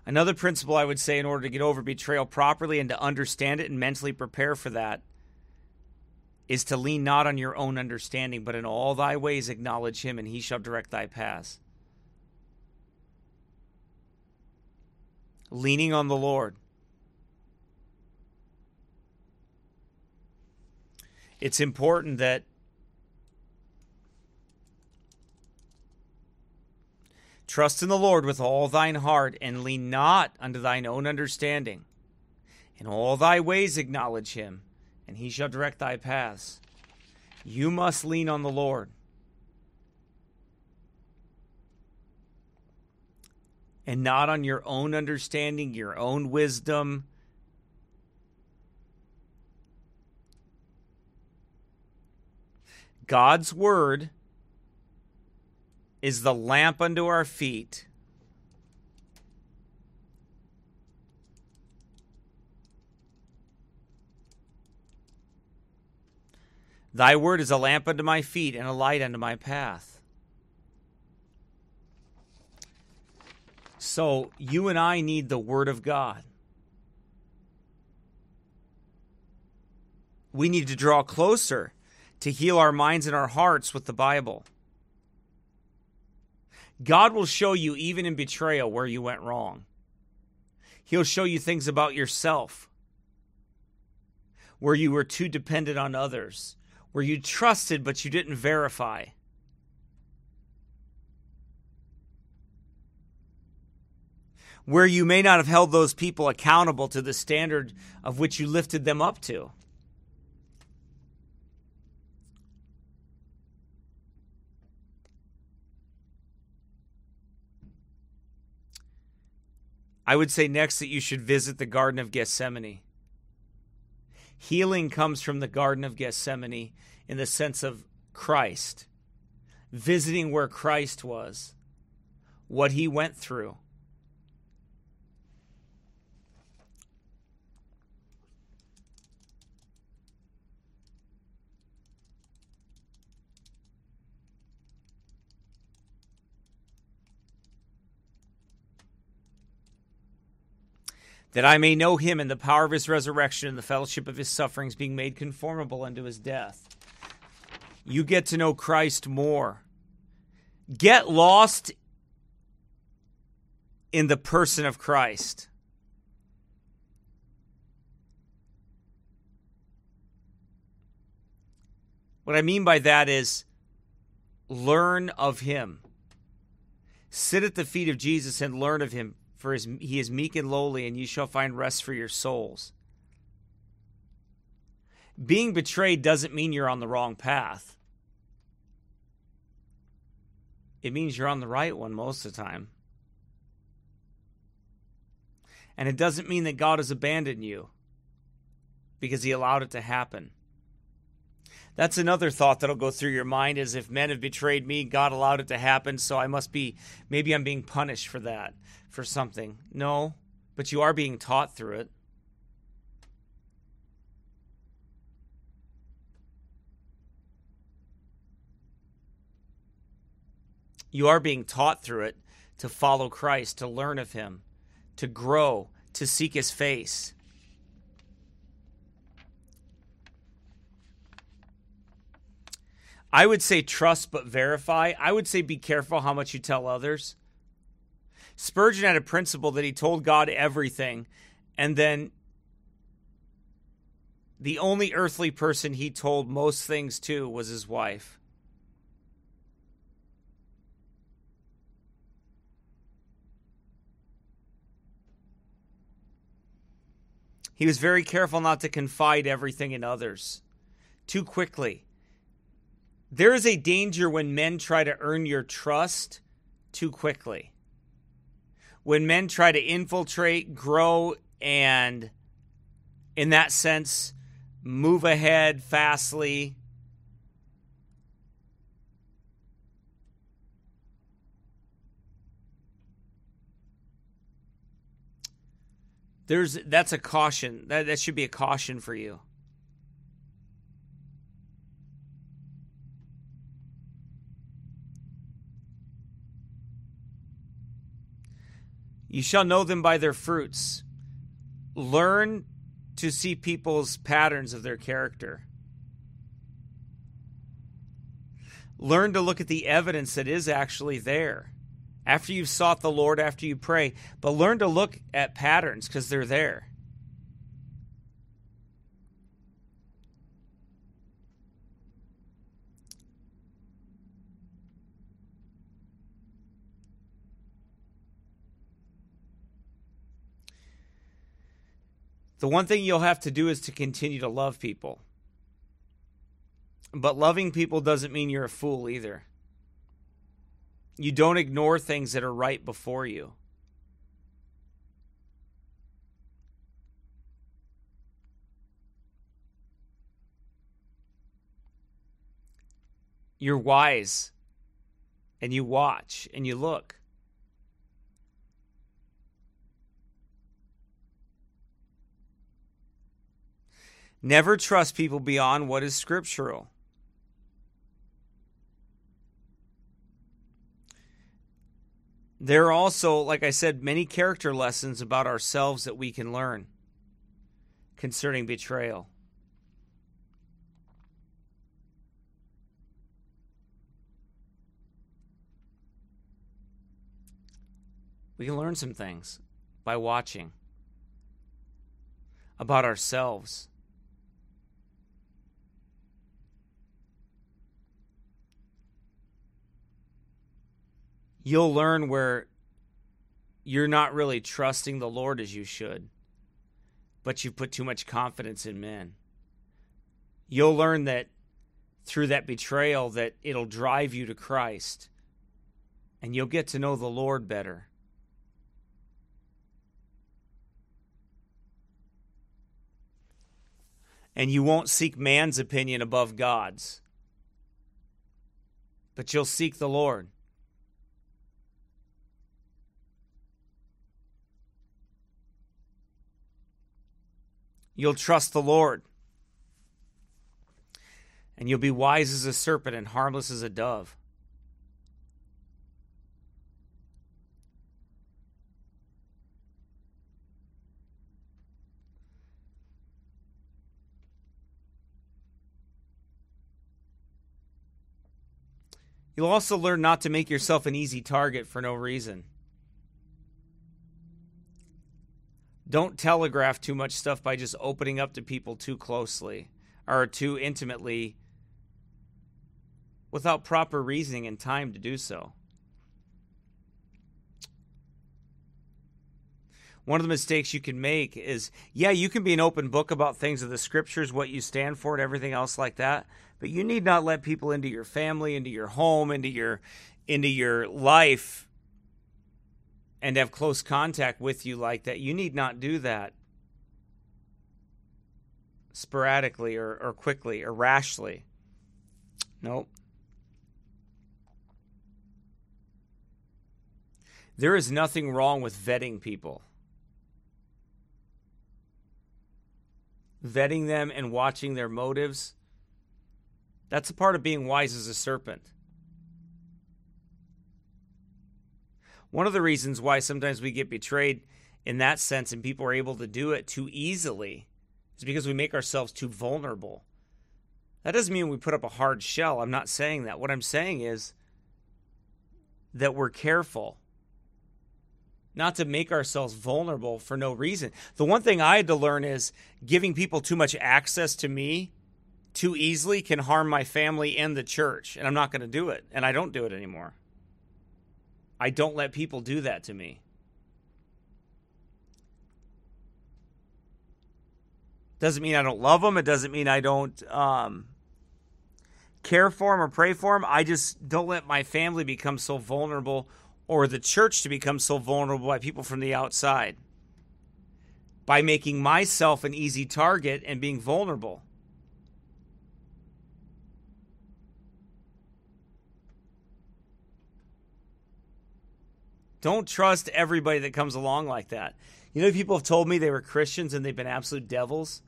Another principle I would say in order to get over betrayal properly and to understand it and mentally prepare for that is to lean not on your own understanding, but in all thy ways acknowledge him, and he shall direct thy paths. Leaning on the Lord. It's important that trust in the Lord with all thine heart, and lean not unto thine own understanding. In all thy ways acknowledge him, and he shall direct thy paths. You must lean on the Lord. And not on your own understanding, your own wisdom. God's word is the lamp unto our feet. Thy word is a lamp unto my feet and a light unto my path. So you and I need the word of God. We need to draw closer to heal our minds and our hearts with the Bible. God will show you, even in betrayal, where you went wrong. He'll show you things about yourself, where you were too dependent on others, where you trusted but you didn't verify. Where you may not have held those people accountable to the standard of which you lifted them up to. I would say next that you should visit the Garden of Gethsemane. Healing comes from the Garden of Gethsemane in the sense of Christ. Visiting where Christ was, what he went through. That I may know him in the power of his resurrection and the fellowship of his sufferings, being made conformable unto his death. You get to know Christ more. Get lost in the person of Christ. What I mean by that is learn of him. Sit at the feet of Jesus and learn of him. For his, he is meek and lowly, and you shall find rest for your souls. Being betrayed doesn't mean you're on the wrong path. It means you're on the right one most of the time. And it doesn't mean that God has abandoned you because he allowed it to happen. That's another thought that'll go through your mind, is if men have betrayed me, God allowed it to happen, so I must be, maybe I'm being punished for that, for something. No, but you are being taught through it. You are being taught through it to follow Christ, to learn of him, to grow, to seek his face. I would say trust but verify. I would say be careful how much you tell others. Spurgeon had a principle that he told God everything, and then the only earthly person he told most things to was his wife. He was very careful not to confide everything in others too quickly. There is a danger when men try to earn your trust too quickly. When men try to infiltrate, grow, and in that sense, move ahead fastly. There's that's a caution. That, that should be a caution for you. You shall know them by their fruits. Learn to see people's patterns of their character. Learn to look at the evidence that is actually there. After you've sought the Lord, after you pray, but learn to look at patterns because they're there. The one thing you'll have to do is to continue to love people. But loving people doesn't mean you're a fool either. You don't ignore things that are right before you. You're wise, and you watch, and you look. Never trust people beyond what is scriptural. There are also, like I said, many character lessons about ourselves that we can learn concerning betrayal. We can learn some things by watching about ourselves. You'll learn where you're not really trusting the Lord as you should, but you put too much confidence in men. You'll learn that through that betrayal that it'll drive you to Christ, and you'll get to know the Lord better. And you won't seek man's opinion above God's, but you'll seek the Lord. You'll trust the Lord. And you'll be wise as a serpent and harmless as a dove. You'll also learn not to make yourself an easy target for no reason. Don't telegraph too much stuff by just opening up to people too closely or too intimately without proper reasoning and time to do so. One of the mistakes you can make is, yeah, you can be an open book about things of the scriptures, what you stand for and everything else like that, but you need not let people into your family, into your home, into your into your life and have close contact with you like that. You need not do that sporadically or, or quickly or rashly. Nope. There is nothing wrong with vetting people. Vetting them and watching their motives. That's a part of being wise as a serpent. One of the reasons why sometimes we get betrayed in that sense and people are able to do it too easily is because we make ourselves too vulnerable. That doesn't mean we put up a hard shell. I'm not saying that. What I'm saying is that we're careful not to make ourselves vulnerable for no reason. The one thing I had to learn is giving people too much access to me too easily can harm my family and the church, and I'm not going to do it, and I don't do it anymore. I don't let people do that to me. Doesn't mean I don't love them. It doesn't mean I don't um, care for them or pray for them. I just don't let my family become so vulnerable or the church to become so vulnerable by people from the outside by making myself an easy target and being vulnerable. Don't trust everybody that comes along like that. You know, people have told me they were Christians and they've been absolute devils.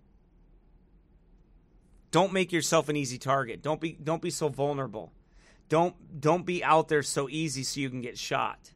Don't make yourself an easy target. Don't be don't be so vulnerable. Don't don't be out there so easy so you can get shot.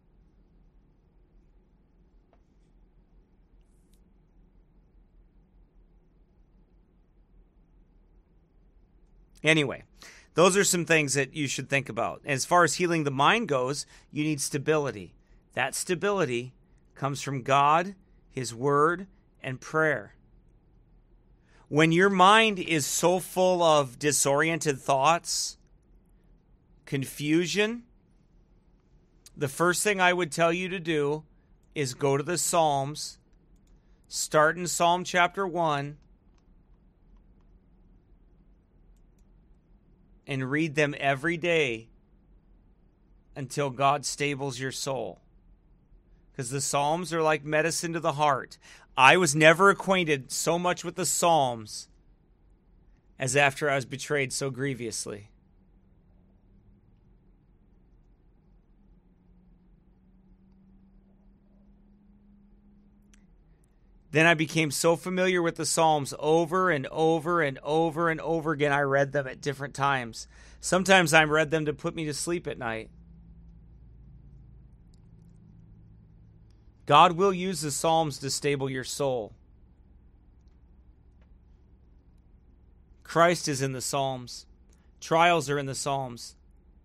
Anyway, those are some things that you should think about. As far as healing the mind goes, you need stability. That stability comes from God, His Word, and prayer. When your mind is so full of disoriented thoughts, confusion, the first thing I would tell you to do is go to the Psalms, start in Psalm chapter one, and read them every day until God stables your soul. Because the Psalms are like medicine to the heart. I was never acquainted so much with the Psalms as after I was betrayed so grievously. Then I became so familiar with the Psalms over and over and over and over again. I read them at different times. Sometimes I read them to put me to sleep at night. God will use the Psalms to stable your soul. Christ is in the Psalms. Trials are in the Psalms.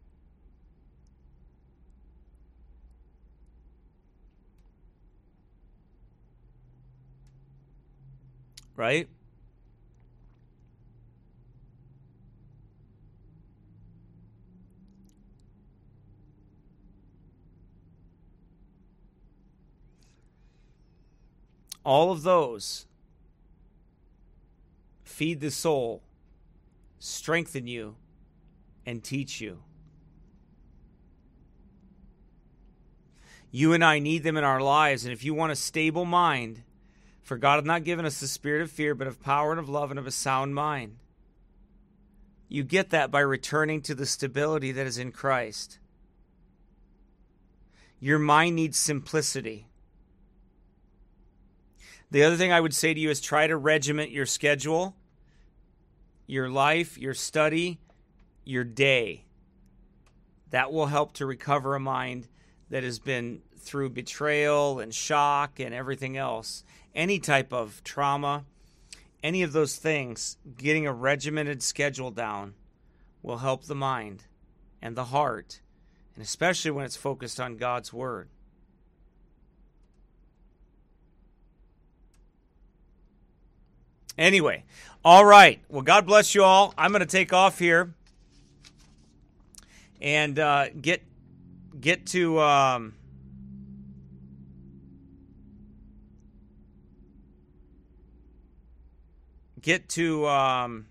Right? All of those feed the soul, strengthen you, and teach you. You and I need them in our lives, and if you want a stable mind, for God hath not given us the spirit of fear, but of power and of love and of a sound mind. You get that by returning to the stability that is in Christ. Your mind needs simplicity. The other thing I would say to you is try to regiment your schedule, your life, your study, your day. That will help to recover a mind that has been through betrayal and shock and everything else. Any type of trauma, any of those things, getting a regimented schedule down will help the mind and the heart, and especially when it's focused on God's Word. Anyway, all right. Well, God bless you all. I'm going to take off here and uh, get get to um, get to um,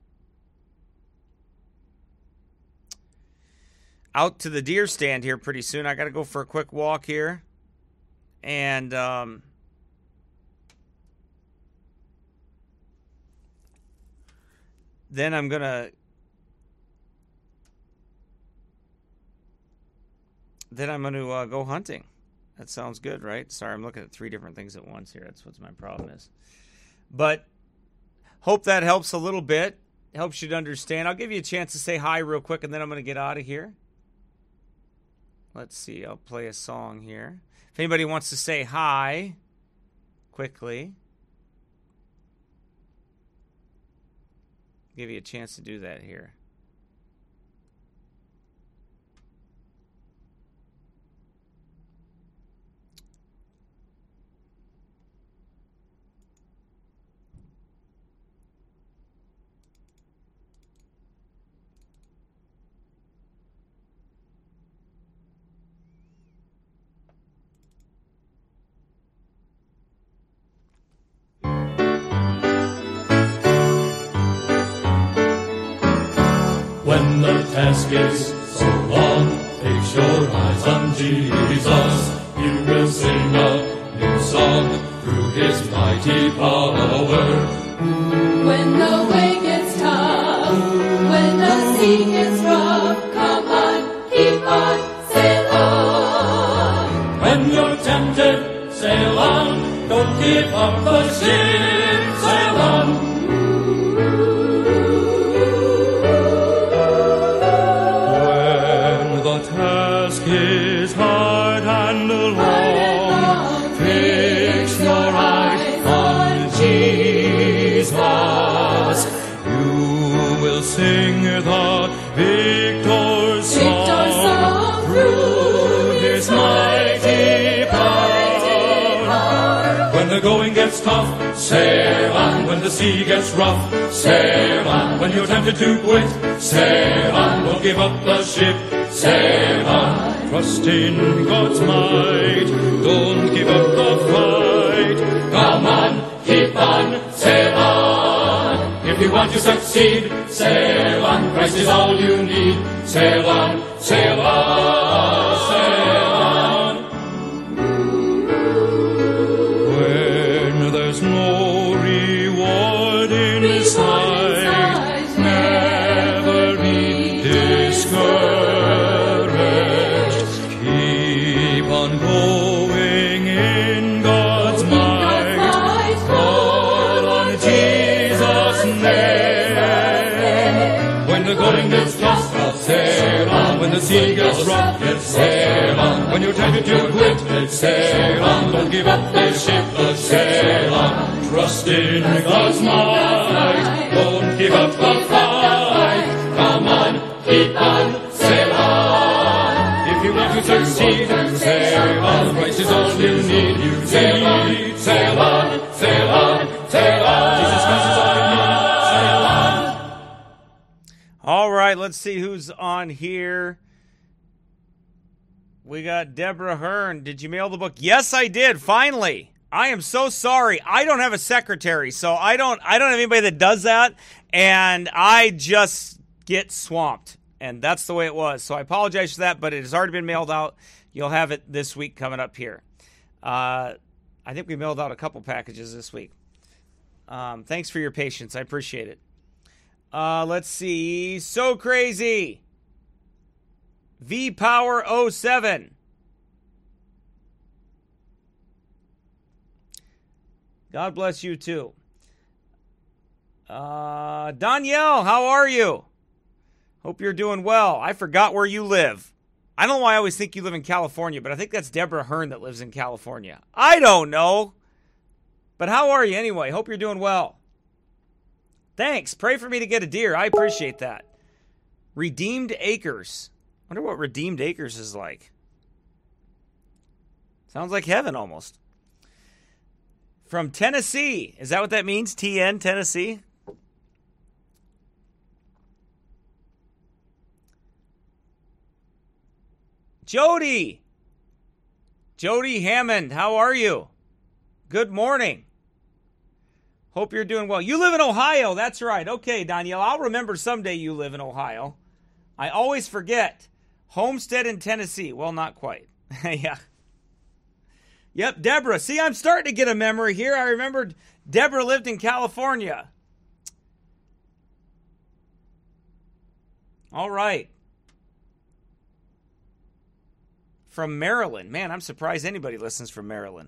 out to the deer stand here pretty soon. I got to go for a quick walk here, and um, then I'm going to then I'm going to uh, go hunting. That sounds good, right? Sorry, I'm looking at three different things at once here. That's what my problem is. But hope that helps a little bit. Helps you to understand. I'll give you a chance to say hi real quick, and then I'm going to get out of here. Let's see. I'll play a song here. If anybody wants to say hi quickly, give you a chance to do that here. When the task is so long, fix your eyes on Jesus. You will sing a new song through His mighty power. When the way gets tough, when the sea gets rough, come on, keep on, sail on. When you're tempted, sail on. Don't give up the ship, sail on. task is hard and long. Fix your eyes on Jesus. You will sing the victor's song through His mighty power. When the going gets tough, sail on. When the sea gets rough, sail on. When you're tempted to quit, sail on. Don't give up the ship, sail on. Trust in God's might, don't give up the fight. Come on, keep on, sail on. If you want to succeed, sail on. Christ is all you need. Sail on, sail on, sail on. When there's no reward in sight, never be discouraged. Keep on going in God's might. Call on Jesus' name. When the going gets tough, sail on. When the sea gets rough, sail on. When you're tempted to quit, sail on. Don't give up the ship, sail on. Trust in God's might, don't give up the fight. Come on, keep on, sail on. If you want to succeed, sail on. Christ is all you need. You sail on, sail on, sail on, sail on. Jesus Christ is all you need. Sail on. All right, let's see who's on here. We got Deborah Hearn. Did you mail the book? Yes, I did. Finally. I am so sorry. I don't have a secretary, so I don't I don't have anybody that does that, and I just get swamped. And that's the way it was. So I apologize for that, but it has already been mailed out. You'll have it this week coming up here. Uh, I think we mailed out a couple packages this week. Um, thanks for your patience. I appreciate it. Uh, let's see. So Crazy. V Power oh seven. God bless you too. Uh, Danielle, how are you? Hope you're doing well. I forgot where you live. I don't know why I always think you live in California, but I think that's Deborah Hearn that lives in California. I don't know. But how are you anyway? Hope you're doing well. Thanks. Pray for me to get a deer. I appreciate that. Redeemed Acres. I wonder what Redeemed Acres is like. Sounds like heaven almost. From Tennessee. Is that what that means? T N, Tennessee? Jody. Jody Hammond, how are you? Good morning. Hope you're doing well. You live in Ohio. That's right. Okay, Danielle. I'll remember someday you live in Ohio. I always forget. Homestead in Tennessee. Well, not quite. Yeah. Yep, Deborah. See, I'm starting to get a memory here. I remembered Deborah lived in California. All right. From Maryland. Man, I'm surprised anybody listens from Maryland.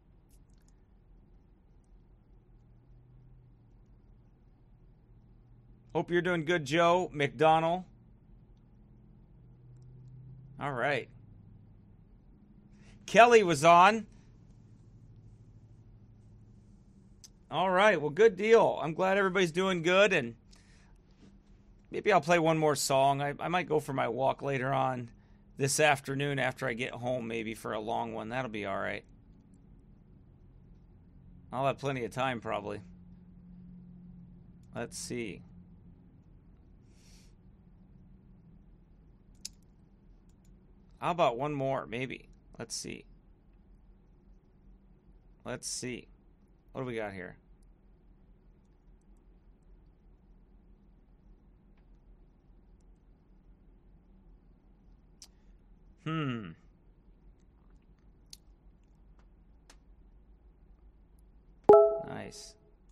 Hope you're doing good, Joe McDonald. All right. Kelly was on. All right. Well, good deal. I'm glad everybody's doing good, and maybe I'll play one more song. I, I might go for my walk later on this afternoon after I get home, maybe for a long one. That'll be all right. I'll have plenty of time, probably. Let's see. How about one more, maybe? Let's see. Let's see. What do we got here? Hmm. Nice.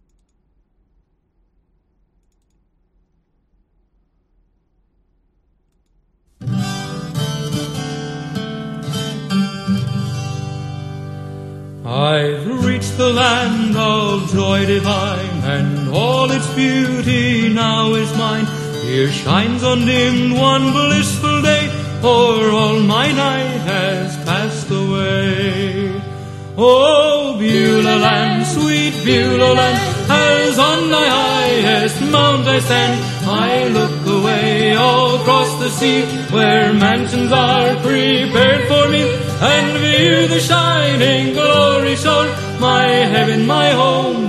I've reached the land of joy divine, and all its beauty now is mine. Here shines undimmed one blissful day, for all my night has passed away. Oh, Beulah land, sweet Beulah land, as on thy highest mount I stand, I look away all across the sea, where mansions are prepared for me, and view the shining glory shore, my heaven, my home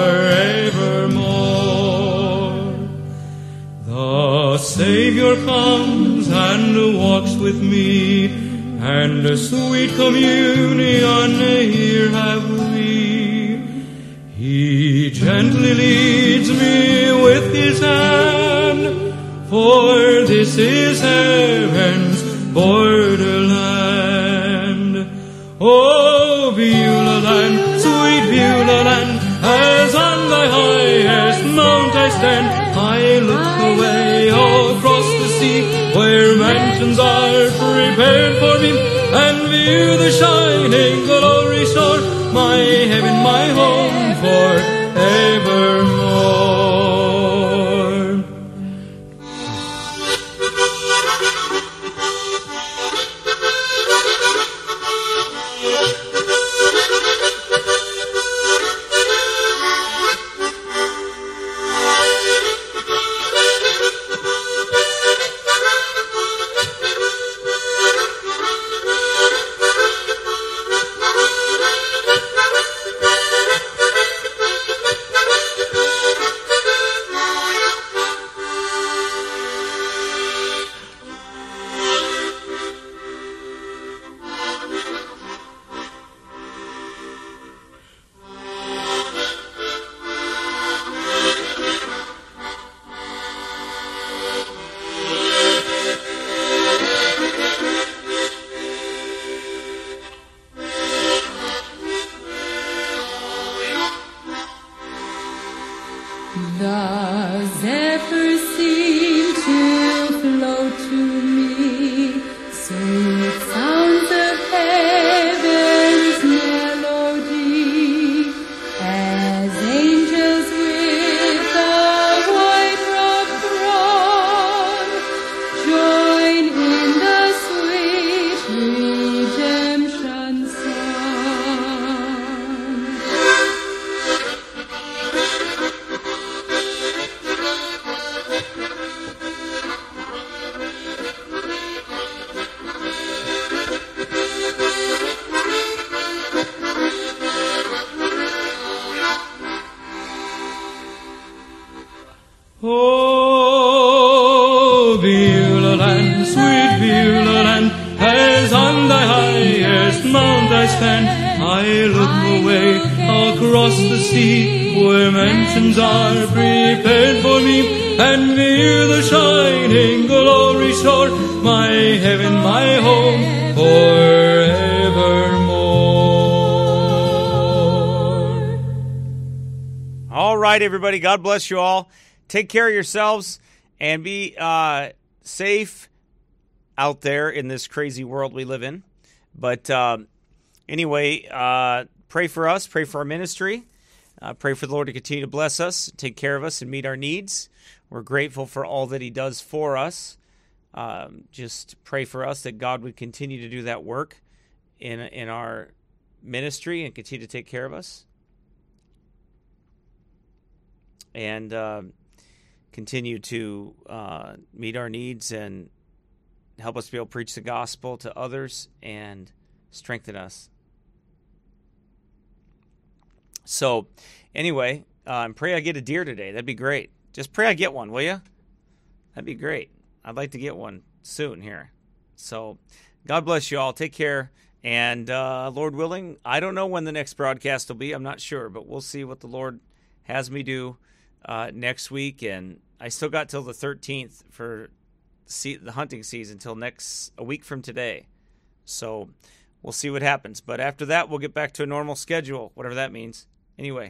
forevermore. The Savior comes and walks with me, and a sweet communion here have we. He gently leads me with his hand, for this is heaven's borderland. Oh, Beulah land, sweet Beulah land, as on thy highest mount I stand, I look away all across the sea, where mansions are prepared for me, and view the shining glory shore, my heaven, my home forevermore. The zephyrs seem to flow to me, sweet sounds of heaven's melody, as angels with the white robe throng join in the sweet redemption song. Oh, Beulah land, sweet Beulah land, as on thy highest mount I stand, I look away across the sea, where mansions are prepared for me, and view the shining glory shore, my heaven, my home forevermore. All right, everybody. God bless you all. Take care of yourselves and be uh, safe out there in this crazy world we live in. But um, anyway, uh, pray for us. Pray for our ministry. Uh, pray for the Lord to continue to bless us, take care of us, and meet our needs. We're grateful for all that he does for us. Um, just pray for us that God would continue to do that work in in our ministry and continue to take care of us. And uh, continue to uh, meet our needs and help us be able to preach the gospel to others and strengthen us. So, anyway, um, pray I get a deer today. That'd be great. Just pray I get one, will you? That'd be great. I'd like to get one soon here. So, God bless you all. Take care. And uh, Lord willing, I don't know when the next broadcast will be. I'm not sure, but we'll see what the Lord has me do uh, next week. And I still got till the thirteenth for see, the hunting season, till next a week from today. So we'll see what happens. But after that, we'll get back to a normal schedule, whatever that means. Anyway.